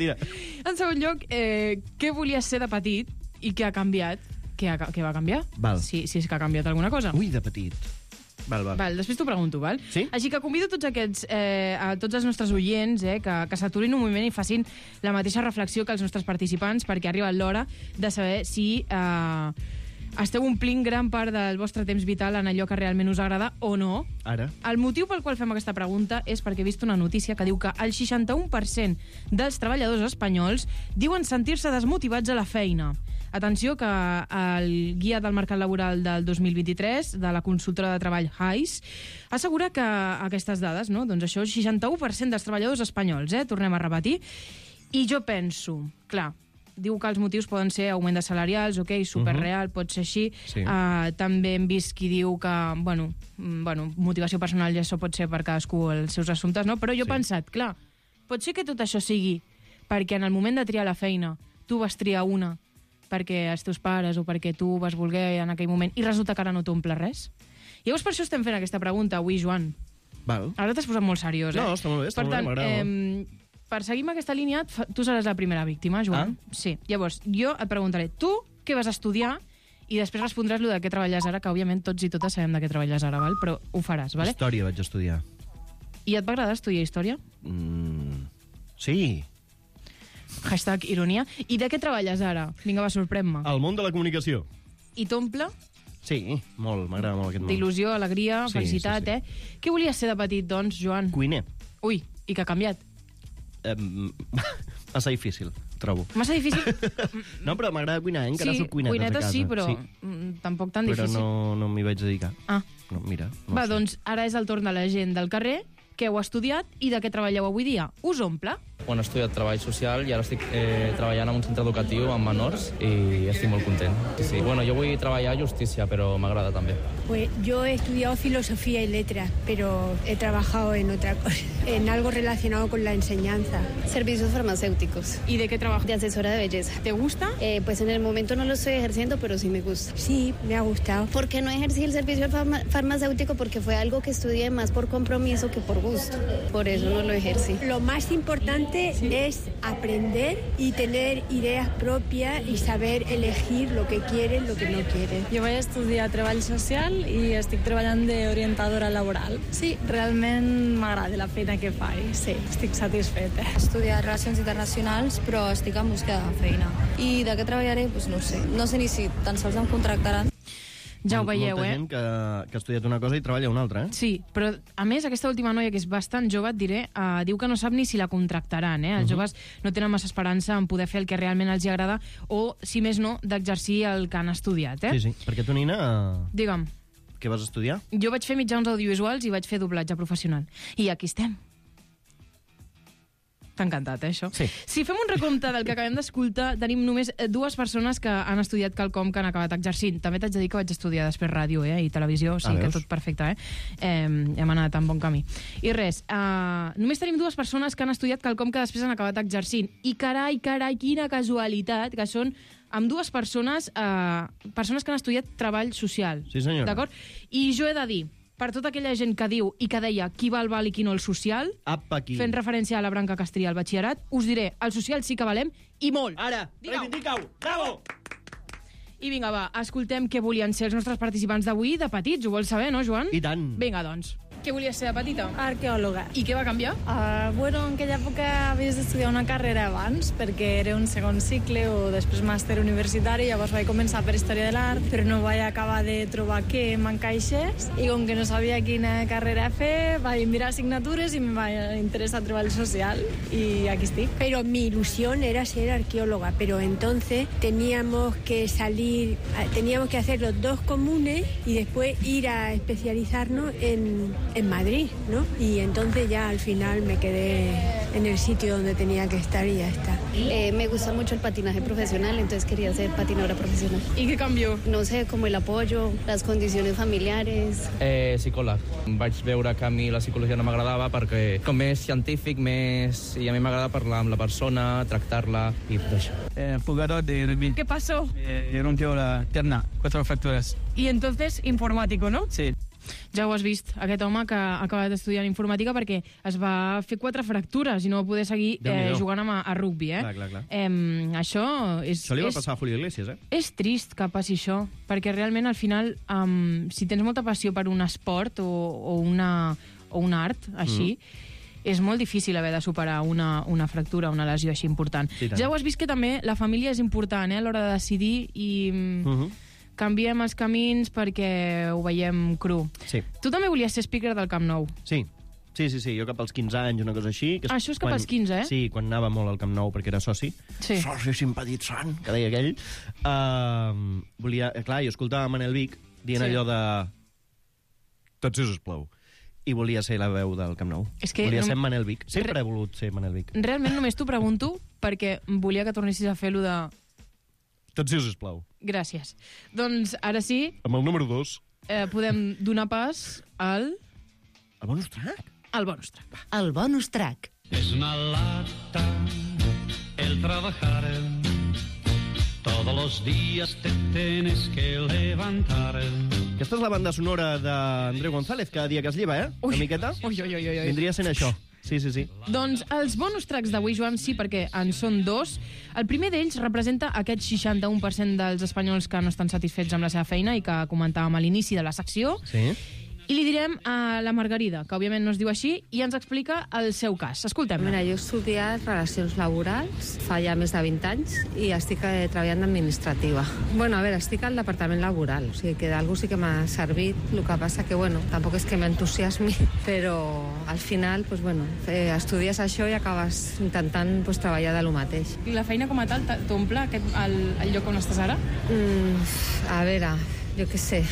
què volies ser de petit i què ha canviat? Què va canviar? Val. Si és que ha canviat alguna cosa. Ui, de petit. Val. Val, després t'ho pregunto, val? Sí? Així que convido tots aquests, a tots els nostres oients que s'aturin un moment i facin la mateixa reflexió que els nostres participants, perquè ha arribat l'hora de saber si esteu omplint gran part del vostre temps vital en allò que realment us agrada o no. Ara. El motiu pel qual fem aquesta pregunta és perquè he vist una notícia que diu que el 61% dels treballadors espanyols diuen sentir-se desmotivats a la feina. Atenció, que el guia del mercat laboral del 2023 de la consultora de treball HAIS assegura que aquestes dades, no? Doncs això, el 61% dels treballadors espanyols, tornem a repetir. I jo penso, clar, diu que els motius poden ser augment de salarials, ok, superreal, pot ser així. Sí. També hem vist qui diu que, bueno, motivació personal ja això pot ser per cadascú els seus assumptes, no? Però jo he pensat, clar, pot ser que tot això sigui perquè en el moment de triar la feina tu vas triar una perquè els teus pares o perquè tu vas voler en aquell moment i resulta que ara no t'omple res? Llavors per això estem fent aquesta pregunta avui, Joan. Val. Ara t'has posat molt seriós, No, està molt bé, Per tant, m'agrada. per seguir amb aquesta línia, tu seràs la primera víctima, Joan. Sí. Llavors, jo et preguntaré, tu què vas estudiar? I després respondràs lo de què treballes ara, que òbviament tots i totes sabem de què treballes ara, val? Però ho faràs, vale? Història vaig estudiar. I et va agradar estudiar història? Sí. Hashtag ironia. I de què treballes ara? Vinga, va, sorprèn-me. El món de la comunicació. I t'omple Sí, molt, m'agrada molt aquest món. d'il·lusió, alegria, Sí, felicitat, sí, sí. Què volies ser de petit, doncs, Joan? Cuiner. Ui, i que ha canviat. Massa difícil, trobo. Massa difícil? No, però m'agrada cuinar, encara soc cuinetes a cuinetes casa. sí, però tampoc tan Però difícil. no m'hi vaig dedicar. Ah. No, mira. No Va, sé. doncs ara és el torn de la gent del carrer. Què heu estudiat i de què treballeu avui dia? Us omple? Bueno, he estudiat treball social i ara estic treballant en un centre educatiu amb menors i estic molt content. Sí. Bueno, jo vull treballar a justícia, però m'agrada també. Pues yo he estudiado filosofía y letras, pero he trabajado en otra cosa, en algo relacionado con la enseñanza. Servicios farmacéuticos. ¿Y de qué trabajo? De asesora de belleza. ¿Te gusta? Pues en el momento no lo estoy ejerciendo, pero sí me gusta. Sí, me ha gustado. ¿Por qué no ejercí el servicio farmacéutico? Porque fue algo que estudié más por compromiso que por gusto. Por eso no lo ejercí. Lo más importante es aprender y tener ideas propias y saber elegir lo que quieres, lo que no quieres. Jo vaig estudiar treball social i estic treballant d'orientadora laboral. Sí, realment m'agrada la feina que faig, sí, estic satisfeta. He estudiat Relacions Internacionals, però estic en busca de feina. I de què treballaré? Pues no sé. No sé ni si tan sols em contractaran. Ja ho veieu, Molta gent que ha estudiat una cosa i treballa una altra, Sí, però a més aquesta última noia, que és bastant jove, et diré, diu que no sap ni si la contractaran, Els joves no tenen massa esperança en poder fer el que realment els agrada o, si més no, d'exercir el que han estudiat, Sí, sí. Perquè tu, Nina, Digue'm, què vas estudiar? jo vaig fer mitjans audiovisuals i vaig fer doblatge professional. I aquí estem. T'ha encantat, això? Sí. Si fem un recompte del que acabem d'escoltar, tenim només 2 persones que han estudiat quelcom que han acabat exercint. També t'haig de dir que vaig estudiar després ràdio i televisió, o sigui que veus? tot perfecte, hem anat en bon camí. I res, només tenim 2 persones que han estudiat quelcom que després han acabat exercint. I carai, quina casualitat, que són amb 2 persones, persones que han estudiat treball social. Sí, senyora. D'acord? I jo he de dir, per tota aquella gent que diu i que deia qui val i qui no el social, Apa aquí. fent referència a la branca que es tria al batxillerat, us diré, el social sí que valem, i molt. Ara, reivindica-ho, bravo! I vinga, va, escoltem què volien ser els nostres participants d'avui de petits. Ho vols saber, no, Joan? I tant. Vinga, doncs. Què volies ser de petita? Arqueòloga. I què va canviar? Bueno, en aquella època havies d'estudiar una carrera abans, perquè era un segon cicle o després màster universitari, llavors vaig començar per Història de l'Art, però no vaig acabar de trobar què m'encaixés, i com que no sabia quina carrera fer, vaig mirar asignatures i me va interessar treball social, i aquí estic. Pero mi ilusión era ser arqueóloga, pero entonces teníamos que hacer los 2 comunes y después ir a especializarnos en Madrid, ¿no? Y entonces ya al final me quedé en el sitio donde tenía que estar y ya está. Me gusta mucho el patinaje profesional, entonces quería ser patinadora profesional. I què canvió? No sé, como el apoyo, las condiciones familiares. Psicòleg. Vaig veure que a mi la psicologia no m'agradava perquè com més científic, i a mi m'agrada parlar amb la persona, tractar-la i tot això. Jugador de rugby. ¿Qué pasó? Rompió la pierna, 4 fracturas. Y entonces, informático, ¿no? Sí. Ja ho has vist, aquest home que ha acabat estudiant informàtica perquè es va fer 4 fractures i no va poder seguir jugant a rugby, Clar. Això és... Això li va passar a Julio Iglesias, És trist que passi això, perquè realment al final, si tens molta passió per un esport o un art, així, és molt difícil haver de superar una fractura, una lesió així important. Sí, ja ho has vist que també la família és important a l'hora de decidir i... Canviem els camins perquè ho veiem cru. Sí. Tu també volies ser speaker del Camp Nou. Sí, jo cap als 15 anys, una cosa així. Que Això és cap als 15, Sí, quan anava molt al Camp Nou perquè era soci. Sí. Soci simpatitzant, que deia aquell. Clar, jo escoltava Manel Vic dient allò de... Tot si us plou. I volia ser la veu del Camp Nou. És que volia ser Manel Vic. Sempre he volut ser Manel Vic. Realment només t'ho pregunto perquè volia que tornessis a fer-lo de... Tot sí, sisplau. Gràcies. Doncs ara sí, Amb el número 2. podem donar pas al... El bonus track? Al bonus track. El bonus track. Es una lata el trabajar. Todos los días te tienes que levantar. Aquesta és la banda sonora d'Andreu González, cada dia que es lleva, Una miqueta. Ui. Vindria sent això. Sí. Doncs els bonus tracks d'avui, Joan, sí, perquè en són 2. El primer d'ells representa aquest 61% dels espanyols que no estan satisfets amb la seva feina i que comentàvem a l'inici de la secció. Sí. I li direm a la Margarida, que òbviament no es diu així, i ens explica el seu cas. Escoltem-la. Mira, jo he estudiat Relacions Laborals fa ja més de 20 anys i estic treballant d'administrativa. Bueno, a veure, estic al departament laboral, o sigui que d'algú sí que m'ha servit, el que passa que, bueno, tampoc és que m'entusiasmi, però al final, pues, bueno, estudies això i acabes intentant pues, treballar de lo mateix. I la feina com a tal t'omple el lloc on estàs ara? A veure, jo què sé...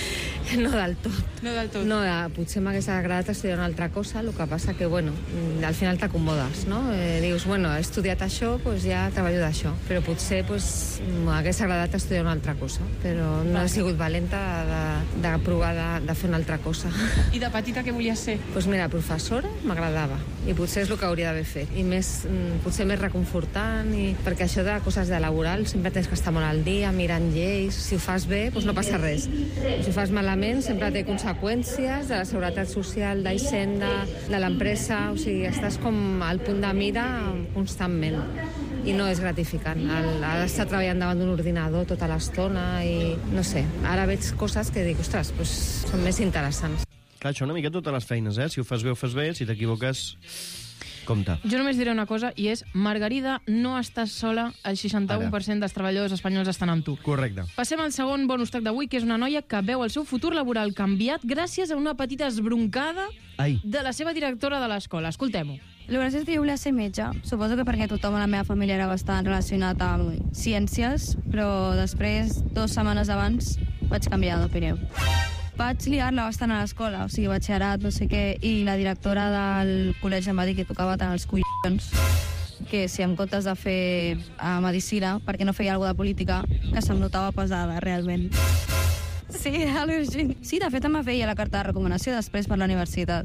No del tot. No del tot. No, potser m'hagués agradat estudiar una altra cosa, el que passa que, bueno, al final t'acomodes, no? Dius, bueno, he estudiat això, doncs ja treballo d'això. Però potser m'hagués agradat estudiar una altra cosa, però no he sigut valenta de provar de fer una altra cosa. I de petita què volies ser? Doncs mira, professora m'agradava, i potser és el que hauria d'haver fet. I potser més reconfortant, perquè això de coses de laboral sempre tens que estar molt al dia, mirant lleis. Si ho fas bé, doncs no passa res. Si ho fas malament, sempre té conseqüències de la seguretat social, d'Hisenda, de l'empresa, o sigui, estàs com al punt de mira constantment i no és gratificant. Ha d'estar treballant davant d'un ordinador tota l'estona i no sé, ara veig coses que dic, ostres, doncs són més interessants. Clar, això una mica totes les feines, Si ho fas bé, si t'equivoques... Compte. Jo només diré una cosa, i és, Margarida, no estàs sola, el 61% dels treballadors espanyols estan amb tu. Correcte. Passem al segon bonus track d'avui, que és una noia que veu el seu futur laboral canviat gràcies a una petita esbroncada de la seva directora de l'escola. Escoltem-ho. El gràcies és que jo volia ser metge. Suposo que perquè tothom a la meva família era bastant relacionat amb ciències, però després, 2 setmanes abans, vaig canviar d'opinió. Vaig liar-la bastant a l'escola, o sigui, batxillerat, no sé què, i la directora del col·legi em va dir que tocava tant els collons, que si en comptes de fer medicina, perquè no feia alguna de política, que se'm notava pesada, realment. Sí, sí, de fet em va fer la carta de recomanació després per la universitat.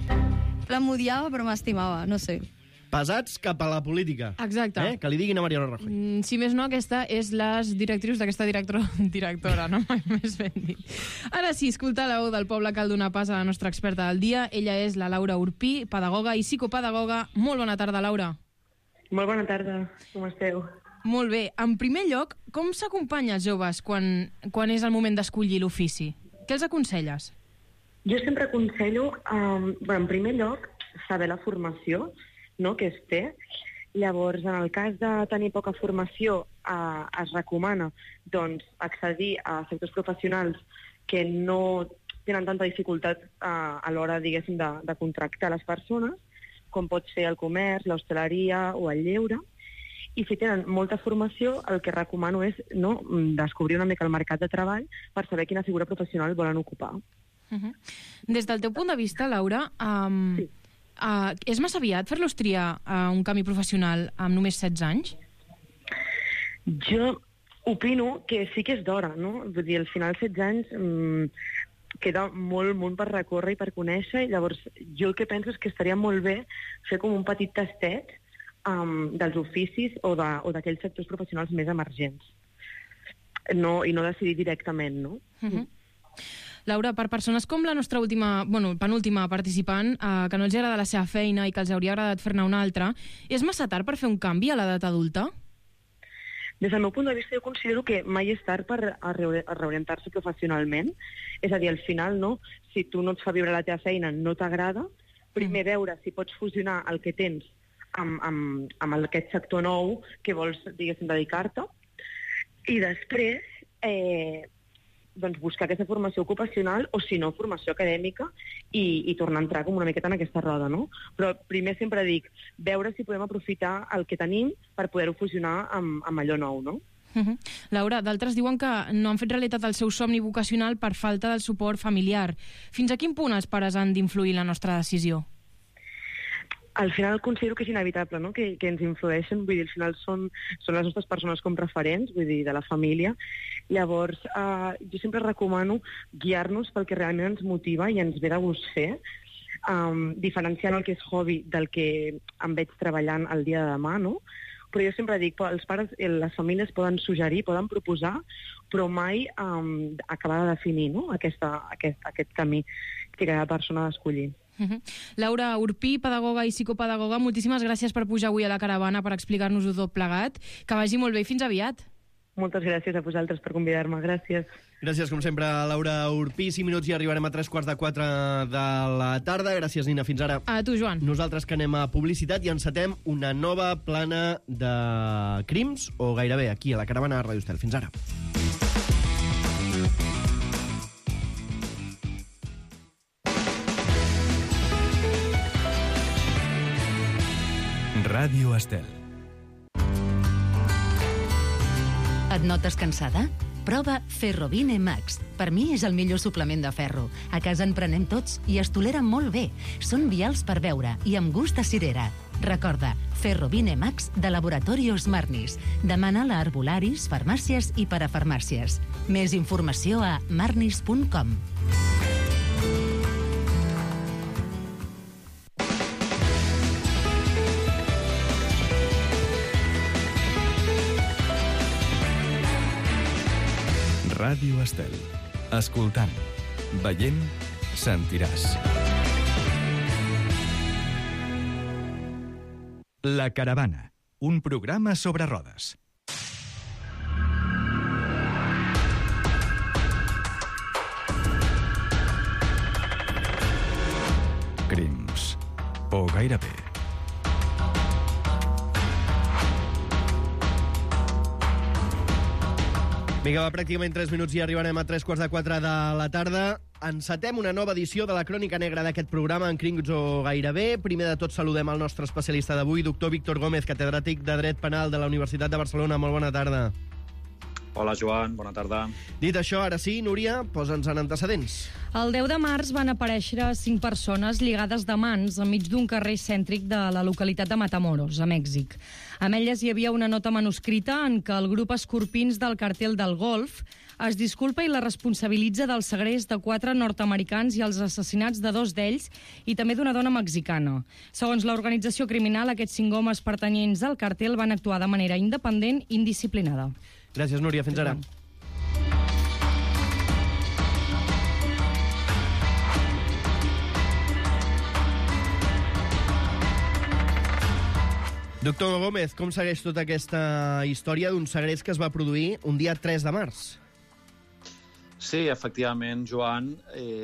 La m'odiava, però m'estimava, no sé. Pesats cap a la política. Exacte. Que li diguin a Mariano Rajoy. Si més no, aquesta és les directrius d'aquesta directora, no? Mai més ben dit. Ara sí, escolta la veu del poble, cal donar pas a la nostra experta del dia. Ella és la Laura Urpí, pedagoga i psicopedagoga. Molt bona tarda, Laura. Molt bona tarda, com esteu? Molt bé. En primer lloc, com s'acompanya els joves quan és el moment d'escollir l'ofici? Què els aconselles? Jo sempre aconsello, en primer lloc, saber la formació, no, que es té. Llavors, en el cas de tenir poca formació, es recomana doncs, accedir a sectors professionals que no tenen tanta dificultat a l'hora, diguéssim, de contractar les persones, com pot ser el comerç, l'hostaleria o el lleure. I si tenen molta formació, el que recomano és descobrir una mica el mercat de treball per saber quina figura professional volen ocupar. Des del teu punt de vista, Laura, és massa aviat fer-los triar un canvi professional amb només 16 anys? Jo opino que sí que és d'hora, no? Vull dir, al final 16 anys queda molt per recórrer i per conèixer, i llavors jo el que penso és que estaria molt bé fer com un petit tastet dels oficis o d'aquells sectors professionals més emergents. I no decidir directament, no? Laura, per persones com la nostra penúltima participant, que no els agrada la seva feina i que els hauria agradat fer-ne una altra, és massa tard per fer un canvi a l'edat adulta? Des del meu punt de vista, jo considero que mai és tard per reorientar-se professionalment. És a dir, al final, no? Si tu no et fa viure la teva feina, no t'agrada, primer veure si pots fusionar el que tens amb aquest sector nou que vols, diguéssim, dedicar-te, i després buscar aquesta formació ocupacional o, si no, formació acadèmica i tornar a entrar com una miqueta en aquesta roda, no? Però primer sempre dic, veure si podem aprofitar el que tenim per poder-ho fusionar amb allò nou, no? Laura, d'altres diuen que no han fet realitat el seu somni vocacional per falta del suport familiar. Fins a quin punt els pares han d'influir en la nostra decisió? al final considero que és inevitable, no? que ens influeixen, vull dir, al final són les nostres persones com referents, vull dir, de la família. Llavors, jo sempre recomano guiar-nos pel que realment ens motiva i ens ve de gust fer, diferenciant el que és hobby del que em veig treballant el dia de demà, no? Però jo sempre dic, els pares, les famílies poden suggerir, poden proposar, però mai acabar de definir, no? aquest camí que cada persona ha d'escollir. Laura Urpí, pedagoga i psicopedagoga, moltíssimes gràcies per pujar avui a la caravana per explicar-nos-ho tot plegat. Que vagi molt bé i fins aviat. Moltes gràcies a vosaltres per convidar-me. Gràcies. Gràcies, com sempre, Laura Urpí. 5 minuts i arribarem a 3:45 de la tarda. Gràcies, Nina. Fins ara. A tu, Joan. Nosaltres que anem a publicitat i encetem una nova plana de crims, o gairebé, aquí, a la caravana de Ràdio Estel. Fins ara. Ràdio Estel. Et notes cansada? Prova Ferrovine Max. Per mi és el millor suplement de ferro. A casa en prenem tots i es tolera molt bé. Són vials per beure i amb gust a cirera. Recorda, Ferrovine Max de Laboratorios Marnis. Demana-la a arbolaris, farmàcies i parafarmàcies. Més informació a marnis.com. Ràdio Estel. Escoltant, veient, sentiràs. La caravana, un programa sobre rodes. Crims, o gairebé. Vinga, va, pràcticament 3 minuts i arribarem a 3:45 de la tarda. Encetem una nova edició de la Crònica Negra d'aquest programa, en Crims o gairebé. Primer de tot saludem el nostre especialista d'avui, doctor Víctor Gómez, catedràtic de Dret Penal de la Universitat de Barcelona. Molt bona tarda. Hola, Joan, bona tarda. Dit això, ara sí, Núria, posa'ns en antecedents. El 10 de març van aparèixer 5 persones lligades de mans enmig d'un carrer cèntric de la localitat de Matamoros, a Mèxic. Amb elles hi havia una nota manuscrita en què el grup Escorpins del cartel del Golf es disculpa i la responsabilitza del segrest de 4 nord-americans i els assassinats de 2 d'ells i també d'una dona mexicana. Segons l'organització criminal, aquests 5 homes pertanyents al cartel van actuar de manera independent i indisciplinada. Gràcies, Núria. Fins ara. Doctor Gómez, com segueix tota aquesta història d'un segrest que es va produir un dia 3 de març? Sí, efectivament, Joan.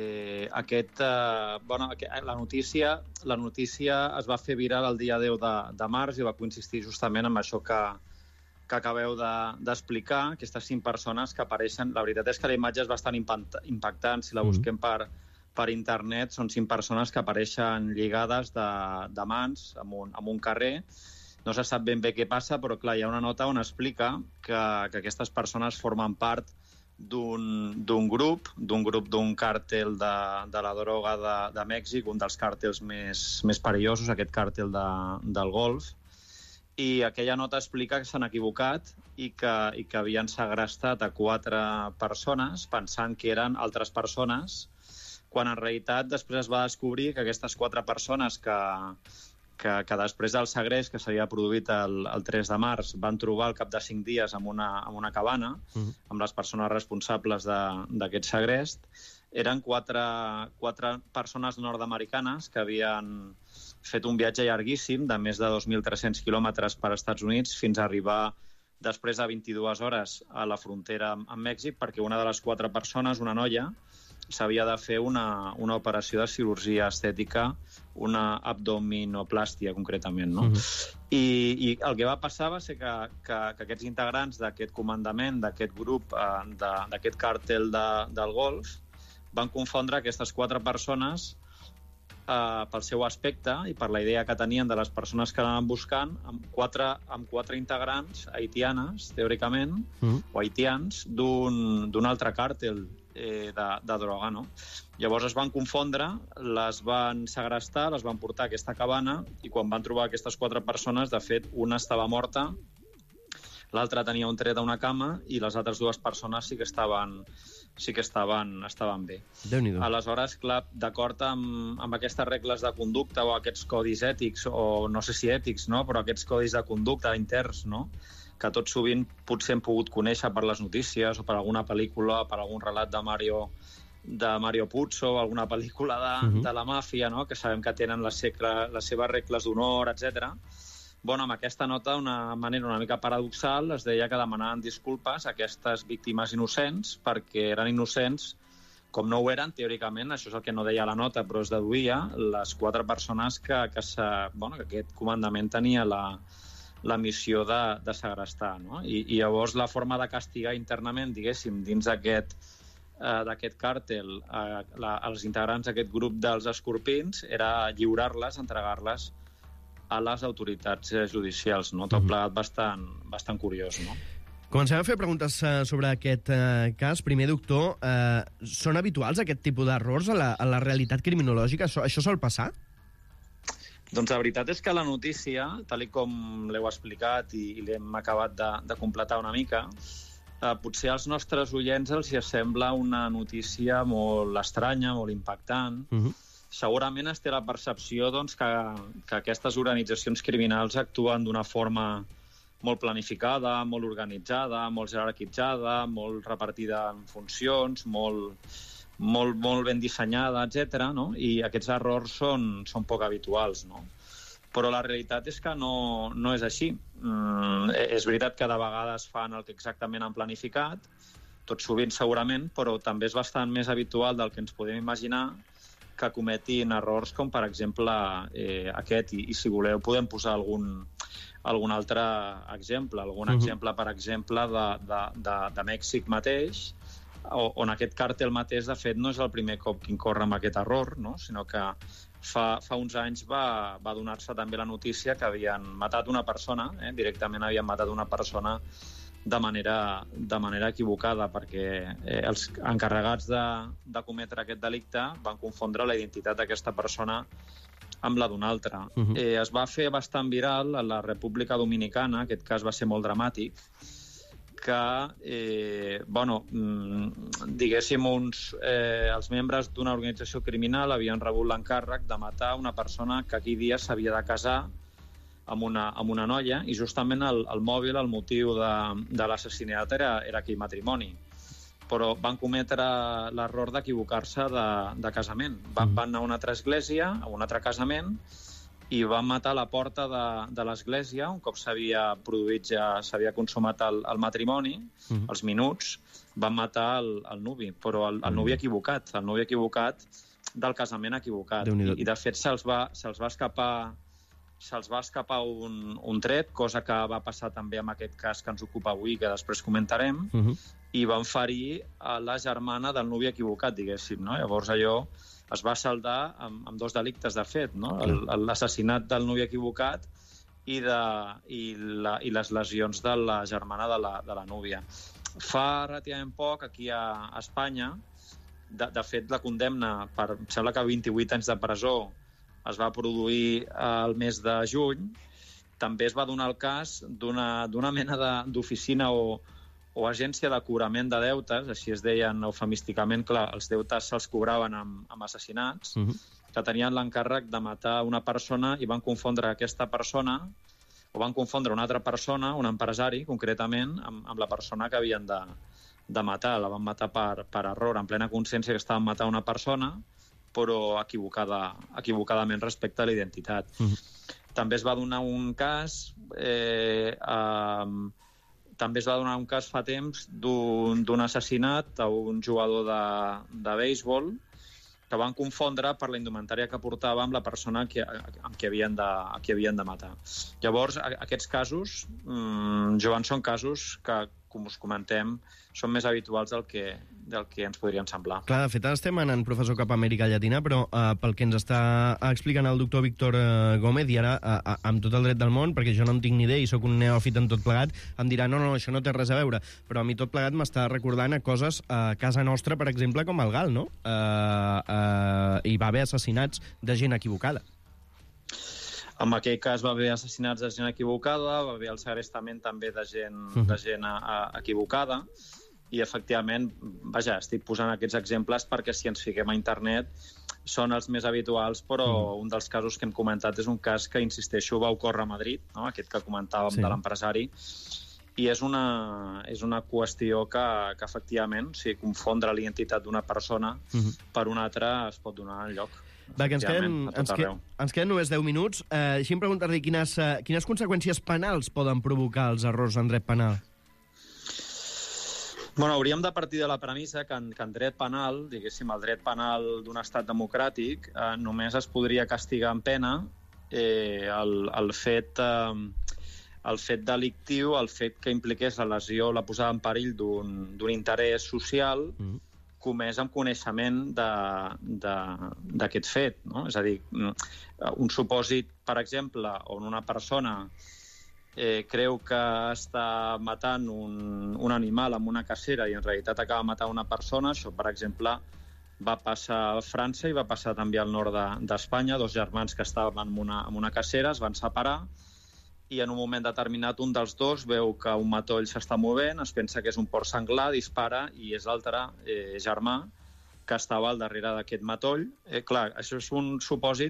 La notícia es va fer viral el dia 10 de març i va coincidir justament amb això que acabeu d'explicar, aquestes 5 persones que apareixen. La veritat és que la imatge és bastant impactant. Si la busquem per internet, són 5 persones que apareixen lligades de mans en un carrer. No se sap ben bé què passa, però clar, hi ha una nota on explica que aquestes persones formen part d'un grup d'un càrtel de la droga de Mèxic, un dels càrtels més perillosos, aquest càrtel del Golf. I aquella nota explica que s'han equivocat i que havien segrestat a 4 persones pensant que eren altres persones, quan en realitat després es va descobrir que aquestes 4 persones que després del segrest que s'havia produït el 3 de març van trobar al cap de 5 dies en una cabana amb les persones responsables d'aquest segrest, eren 4 persones nord-americanes que havien fet un viatge llarguíssim de més de 2.300 quilòmetres per als Estats Units fins a arribar després de 22 hores a la frontera amb Mèxic, perquè una de les 4 persones, una noia, s'havia de fer una operació de cirurgia estètica, una abdominoplàstia, concretament, no? I el que va passar va ser que aquests integrants d'aquest comandament, d'aquest grup, d'aquest càrtel del Golf, van confondre aquestes 4 persones pel seu aspecte i per la idea que tenien de les persones que anaven buscant amb 4 integrants haitianes, teòricament, o haitians, d'un altre càrtel de droga, no? Llavors es van confondre, les van segrestar, les van portar a aquesta cabana i quan van trobar aquestes 4 persones, de fet, una estava morta, l'altra tenia un tret a una cama i les altres 2 persones sí que estaven bé. Déu-n'hi-do. Aleshores, clar, d'acord amb aquestes regles de conducta o aquests codis ètics, o no sé si ètics, no? Però aquests codis de conducta interns, no? Que tot sovint potser hem pogut conèixer per les notícies o per alguna pel·lícula, per algun relat de Mario Puzo, alguna pel·lícula de la màfia, no? Que sabem que tenen les seves regles d'honor, etc. Bueno, amb aquesta nota, d'una manera una mica paradoxal, es deia que demanaven disculpes a aquestes víctimes innocents perquè eren innocents, com no ho eren, teòricament, això és el que no deia la nota, però es deduïa, les 4 persones que aquest comandament tenia la missió de segrestar, no? I llavors la forma de castigar internament, diguéssim, dins d'aquest càrtel, els integrants d'aquest grup dels escorpins, era lliurar-les, entregar-les a les autoritats judicials, no? Tot plegat bastant curiós, no? Comencem a fer preguntes sobre aquest cas. Primer, doctor, són habituals aquest tipus d'errors a la realitat criminològica? Això sol passar? Doncs la veritat és que la notícia, tal com l'heu explicat i l'hem acabat de completar una mica, potser als nostres oients els hi sembla una notícia molt estranya, molt impactant. Segurament es té la percepció que aquestes organitzacions criminals actuen d'una forma molt planificada, molt organitzada, molt jerarquitzada, molt repartida en funcions, molt ben dissenyada, etc. No? I aquests errors són poc habituals, no? Però la realitat és que no és així. És veritat que de vegades fan el que exactament han planificat, tot sovint segurament, però també és bastant més habitual del que ens podem imaginar que cometin errors com, per exemple, aquest. I si voleu, podem posar algun altre exemple. Exemple, per exemple, de Mèxic mateix, on aquest càrtel mateix, de fet, no és el primer cop que incorre amb aquest error, no? Sinó que fa uns anys va donar-se també la notícia que havien matat una persona, directament havien matat una persona de manera equivocada, perquè els encarregats de cometre aquest delicte van confondre la identitat d'aquesta persona amb la d'una altra. Es va fer bastant viral a la República Dominicana, aquest cas va ser molt dramàtic, que, diguéssim, els membres d'una organització criminal havien rebut l'encàrrec de matar una persona que aquell dia s'havia de casar amb una noia, i justament el mòbil, el motiu de l'assassinat era aquell matrimoni. Però van cometre l'error d'equivocar-se de casament. Van anar a una altra església, a un altre casament, i van matar a la porta de l'església, un cop s'havia consumat el matrimoni, els minuts, van matar el nuvi, però el nuvi equivocat, del casament equivocat. I de fet se'ls va escapar un tret, cosa que va passar també amb aquest cas que ens ocupa avui, que després comentarem, i van ferir a la germana del nuvi equivocat, diguéssim, no? Llavors allò es va saldar amb 2 delictes, de fet, no? L'assassinat del nuvi equivocat i les lesions de la germana de la núvia. Fa relativament poc, aquí a Espanya, de fet, la condemna per, em sembla que 28 anys de presó es va produir al mes de juny. També es va donar el cas d'una mena d'oficina o agència de cobrament de deutes, així es deien eufemísticament, clar, els deutes se'ls cobraven amb assassinats, que tenien l'encàrrec de matar una persona i van confondre aquesta persona, o van confondre una altra persona, un empresari, concretament, amb la persona que havien de matar. La van matar per error, en plena consciència que estaven matant una persona, però equivocadament respecte a la identitat. També es va donar un cas fa temps d'un assassinat a un jugador de béisbol que van confondre per la indumentària que portava amb la persona amb qui havien de matar. Llavors, aquests casos, Joan, són casos que com us comentem, són més habituals del que ens podrien semblar. Clar, de fet, estem anant, professor, cap a Amèrica Llatina, però pel que ens està explicant el doctor Víctor Gómez, i ara, amb tot el dret del món, perquè jo no en tinc ni idea i sóc un neòfit en tot plegat, em dirà, no, això no té res a veure. Però a mi tot plegat m'està recordant a coses a casa nostra, per exemple, com el GAL, no? Hi va haver assassinats de gent equivocada. En aquell cas va haver assassinats de gent equivocada, va haver el segrestament també de gent equivocada, i efectivament, vaja, estic posant aquests exemples perquè si ens fiquem a internet són els més habituals, però un dels casos que hem comentat és un cas que, insisteixo, va ocórrer a Madrid, no? Aquest que comentàvem de l'empresari, i és una qüestió que efectivament, confondre l'identitat d'una persona per una altra es pot donar en lloc. Va, que ens queden només 10 minuts. Deixi'm preguntar-li quines conseqüències penals poden provocar els errors en dret penal? Bueno, hauríem de partir de la premissa que en dret penal, diguéssim, el dret penal d'un estat democràtic, només es podria castigar amb pena el fet delictiu, el fet que impliqués la lesió o la posada en perill d'un interès social comès amb coneixement d'aquest fet, no? És a dir, un supòsit, per exemple, on una persona creu que està matant un animal amb una cacera i en realitat acaba matant una persona, això, per exemple, va passar a França i va passar també al nord d'Espanya, dos germans que estaven en una cacera, es van separar, i en un moment determinat un dels dos veu que un matoll s'està movent, es pensa que és un porc senglar, dispara, i és l'altre germà que estava al darrere d'aquest matoll. Clar, això és un supòsit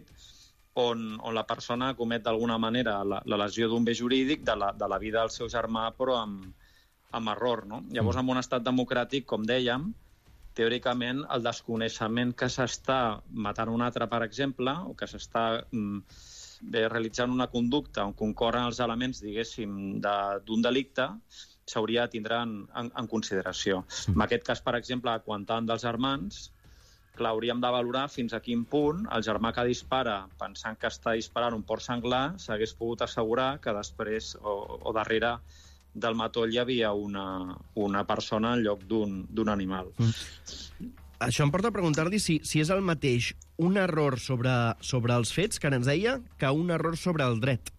on la persona comet d'alguna manera la lesió d'un bé jurídic de la vida del seu germà, però amb error, no? Llavors, en un estat democràtic, com dèiem, teòricament, el desconeixement que s'està matant un altre, per exemple, o que s'està realitzant una conducta on concorren els elements, diguéssim, d'un delicte, s'hauria de tindre en consideració. En aquest cas, per exemple, quan tant dels germans, clar, hauríem de valorar fins a quin punt el germà que dispara, pensant que està disparant un porc senglar, s'hagués pogut assegurar que després o darrere del matoll hi havia una persona en lloc d'un animal. Això em porta a preguntar-li si és el mateix un error sobre els fets, que ara ens deia, que un error sobre el dret.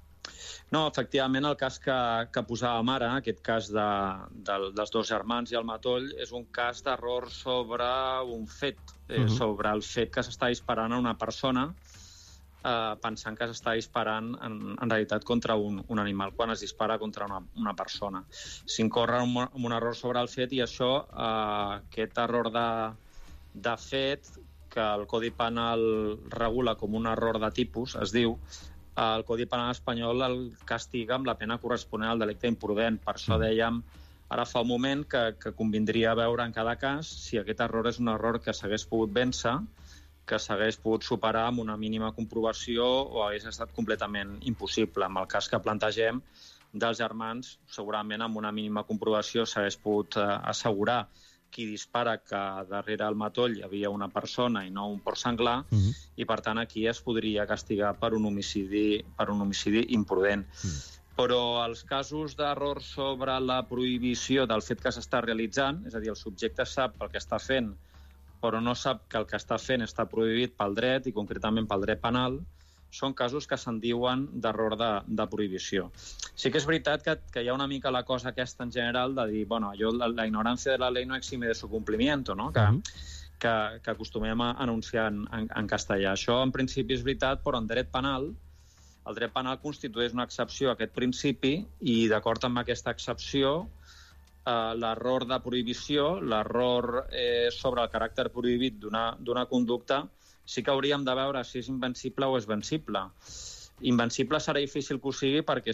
No, efectivament, el cas que posàvem ara, aquest cas dels dos germans i el matoll, és un cas d'error sobre un fet, sobre el fet que s'està disparant a una persona, pensant que s'està disparant en realitat contra un animal, quan es dispara contra una persona. S'incorre en un error sobre el fet, i això, aquest error de fet, que el Codi Penal regula com un error de tipus, es diu, el Codi Penal espanyol el castiga amb la pena corresponent al delicte imprudent. Per això dèiem ara fa un moment que convindria veure en cada cas si aquest error és un error que s'hagués pogut vèncer, que s'hagués pogut superar amb una mínima comprovació o hagués estat completament impossible. En el cas que plantegem dels germans, segurament amb una mínima comprovació s'hagués pogut assegurar qui dispara que darrere el matoll hi havia una persona i no un porc senglar, i per tant aquí es podria castigar per un homicidi imprudent. Però els casos d'error sobre la prohibició del fet que s'està realitzant, és a dir, el subjecte sap el que està fent, però no sap que el que està fent està prohibit pel dret, i concretament pel dret penal, són casos que se'n diuen d'error de prohibició. Sí que és veritat que hi ha una mica la cosa aquesta en general de dir, bueno, la ignorància de la ley no exime de su cumplimiento, no? Que acostumem a anunciar en castellà. Això en principi és veritat, però en dret penal, el dret penal constitueix una excepció a aquest principi, i d'acord amb aquesta excepció, l'error de prohibició, l'error sobre el caràcter prohibit d'una conducta, sí que hauríem de veure si és invencible o és vencible. Invencible serà difícil que ho sigui, perquè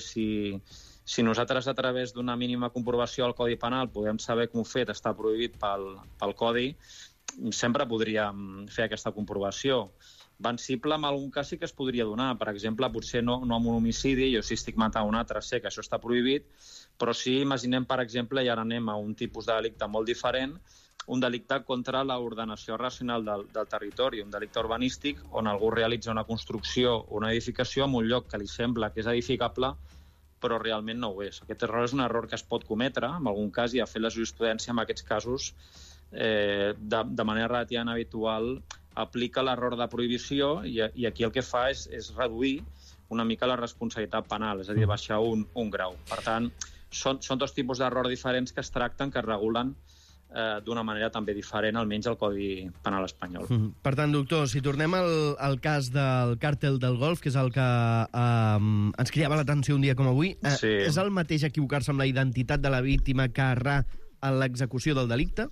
si nosaltres a través d'una mínima comprovació al Codi Penal podem saber que un fet està prohibit pel Codi, sempre podríem fer aquesta comprovació. Vencible en algun cas sí que es podria donar. Per exemple, potser no amb un homicidi, jo si estic matant un altre sé que això està prohibit, però sí, imaginem, per exemple, i ara anem a un tipus de delicte molt diferent, un delicte contra l'ordenació racional del territori, un delicte urbanístic on algú realitza una construcció o una edificació en un lloc que li sembla que és edificable, però realment no ho és. Aquest error és un error que es pot cometre, en algun cas, i de fet la jurisprudència en aquests casos, de manera relativament habitual, aplica l'error de prohibició i aquí el que fa és reduir una mica la responsabilitat penal, és a dir, baixar un grau. Per tant, són dos tipus d'errors diferents que es tracten, que es regulen d'una manera també diferent, almenys al Codi Penal espanyol. Per tant, doctor, si tornem al cas del càrtel del Golf, que és el que ens cridava l'atenció un dia com avui, és el mateix equivocar-se amb la identitat de la víctima que errar en l'execució del delicte?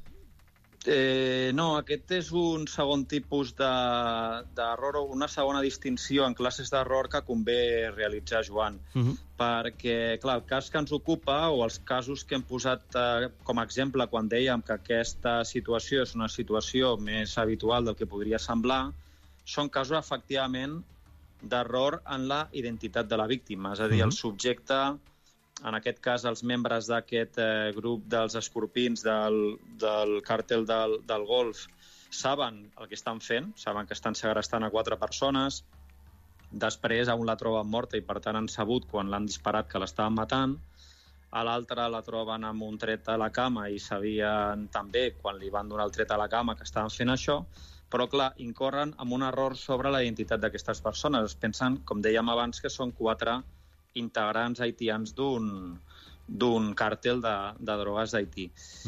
No, aquest és un segon tipus d'error o una segona distinció en classes d'error que convé realitzar, Joan. Perquè, clar, el cas que ens ocupa o els casos que hem posat com a exemple quan dèiem que aquesta situació és una situació més habitual del que podria semblar, són casos, efectivament, d'error en la identitat de la víctima. És a dir, el subjecte, en aquest cas els membres d'aquest grup dels escorpins del càrtel del Golf, saben el que estan fent, saben que estan segrestant a 4 persones, després a un la troben morta i per tant han sabut quan l'han disparat que l'estaven matant, a l'altra la troben amb un tret a la cama i sabien també quan li van donar el tret a la cama que estaven fent això, però clar, incorren amb un error sobre la identitat d'aquestes persones. Es pensen, com dèiem abans, que són 4 integrants haitians d'un càrtel de drogues d'Haití.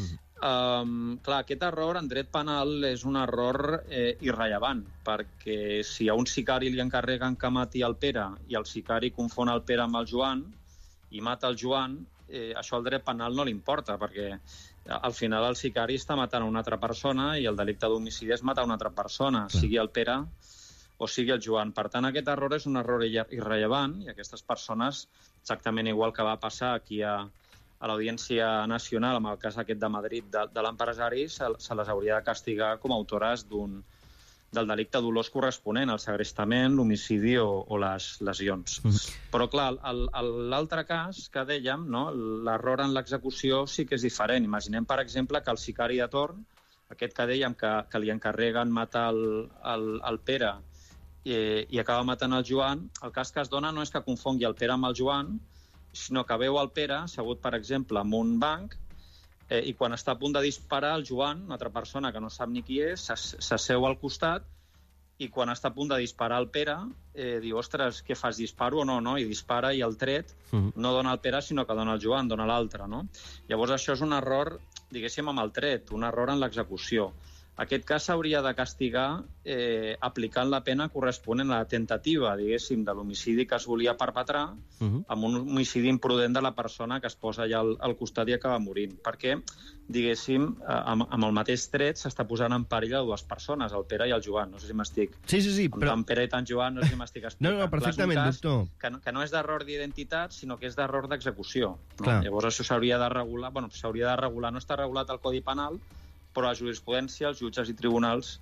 Clar, aquest error en dret penal és un error irrellevant, perquè si a un sicari li encarreguen que mati el Pere i el sicari confon el Pere amb el Joan i mata el Joan, això al dret penal no li importa, perquè al final el sicari està matant una altra persona i el delicte d'homicidi és matar una altra persona, sigui el Pere o sigui el Joan. Per tant, aquest error és un error irrellevant i aquestes persones, exactament igual que va passar aquí a l'Audiència Nacional amb el cas aquest de Madrid de l'empresari, se les hauria de castigar com a autores del delicte dolós corresponent, el segrestament, l'homicidi o les lesions. Però, clar, l'altre cas que dèiem, l'error en l'execució sí que és diferent. Imaginem, per exemple, que el sicari de torn, aquest que dèiem que li encarreguen matar el Pere i acaba matant el Joan, el cas que es dona no és que confongui el Pere amb el Joan, sinó que veu el Pere assegut, per exemple, en un banc i quan està a punt de disparar el Joan, una altra persona que no sap ni qui és, s'asseu al costat i quan està a punt de disparar el Pere diu, ostres, què fas, disparo o no? I dispara i el tret no dona el Pere sinó que dona el Joan, dona l'altre. Llavors això és un error, diguéssim, amb el tret, un error en l'execució. Aquest cas s'hauria de castigar aplicant la pena corresponent a la tentativa, diguéssim, de l'homicidi que es volia perpetrar amb un homicidi imprudent de la persona que es posa allà al costat i acaba morint. Perquè, diguéssim, amb el mateix tret s'està posant en perill a 2 persones, el Pere i el Joan. No sé si m'estic... Sí, però... Tant Pere i tant Joan, no sé si m'estic explicant. No, perfectament, doctor. Que no és d'error d'identitat, sinó que és d'error d'execució. Llavors això s'hauria de regular... Bueno, s'hauria de regular, no està regulat al Codi Penal, però la jurisprudència, els jutges i tribunals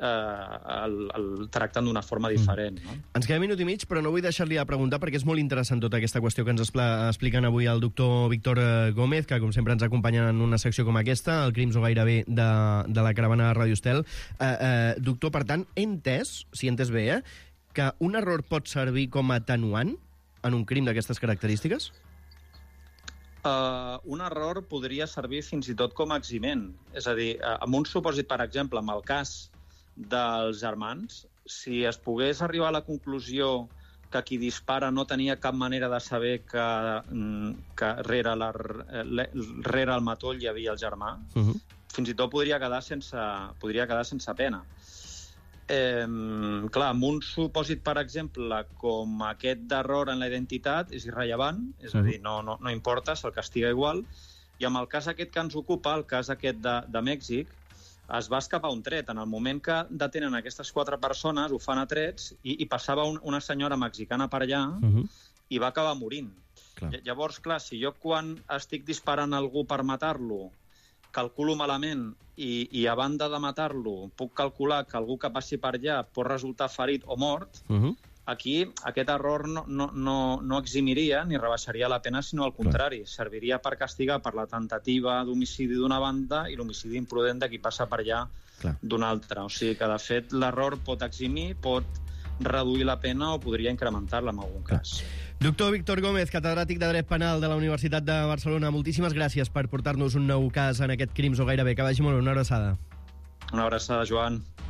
el tracten d'una forma diferent. Ens queda minut i mig, però no vull deixar-li de preguntar perquè és molt interessant tota aquesta qüestió que ens expliquen avui el doctor Víctor Gómez, que com sempre ens acompanya en una secció com aquesta, el Crims o gairebé de la caravana de Ràdio Estel. Doctor, per tant, he entès, si he entès bé, que un error pot servir com a atenuant en un crim d'aquestes característiques? Un error podria servir fins i tot com a eximent. És a dir, amb un supòsit, per exemple, amb el cas dels germans, si es pogués arribar a la conclusió que qui dispara no tenia cap manera de saber que rere el matoll hi havia el germà, fins i tot podria quedar sense pena. Clar, amb un supòsit, per exemple, com aquest d'error en la identitat, és irrellevant, és a dir, no importa, se'l castiga igual, i amb el cas aquest que ens ocupa, el cas aquest de Mèxic, es va escapar un tret. En el moment que detenen aquestes 4 persones, ho fan a trets, i passava una senyora mexicana per allà i va acabar morint. Llavors, clar, si jo quan estic disparant algú per matar-lo calculo malament i a banda de matar-lo puc calcular que algú que passi per allà pot resultar ferit o mort, aquí aquest error no eximiria ni rebaixaria la pena, sinó al contrari, serviria per castigar per la tentativa d'homicidi d'una banda i l'homicidi imprudent de qui passa per allà d'una altra. O sigui que, de fet, l'error pot eximir, pot reduir la pena o podria incrementar-la en algun cas. Doctor Víctor Gómez, catedràtic de Dret Penal de la Universitat de Barcelona, moltíssimes gràcies per portar-nos un nou cas en aquest Crims o gairebé. Que vagi molt bé, una abraçada. Una abraçada, Joan.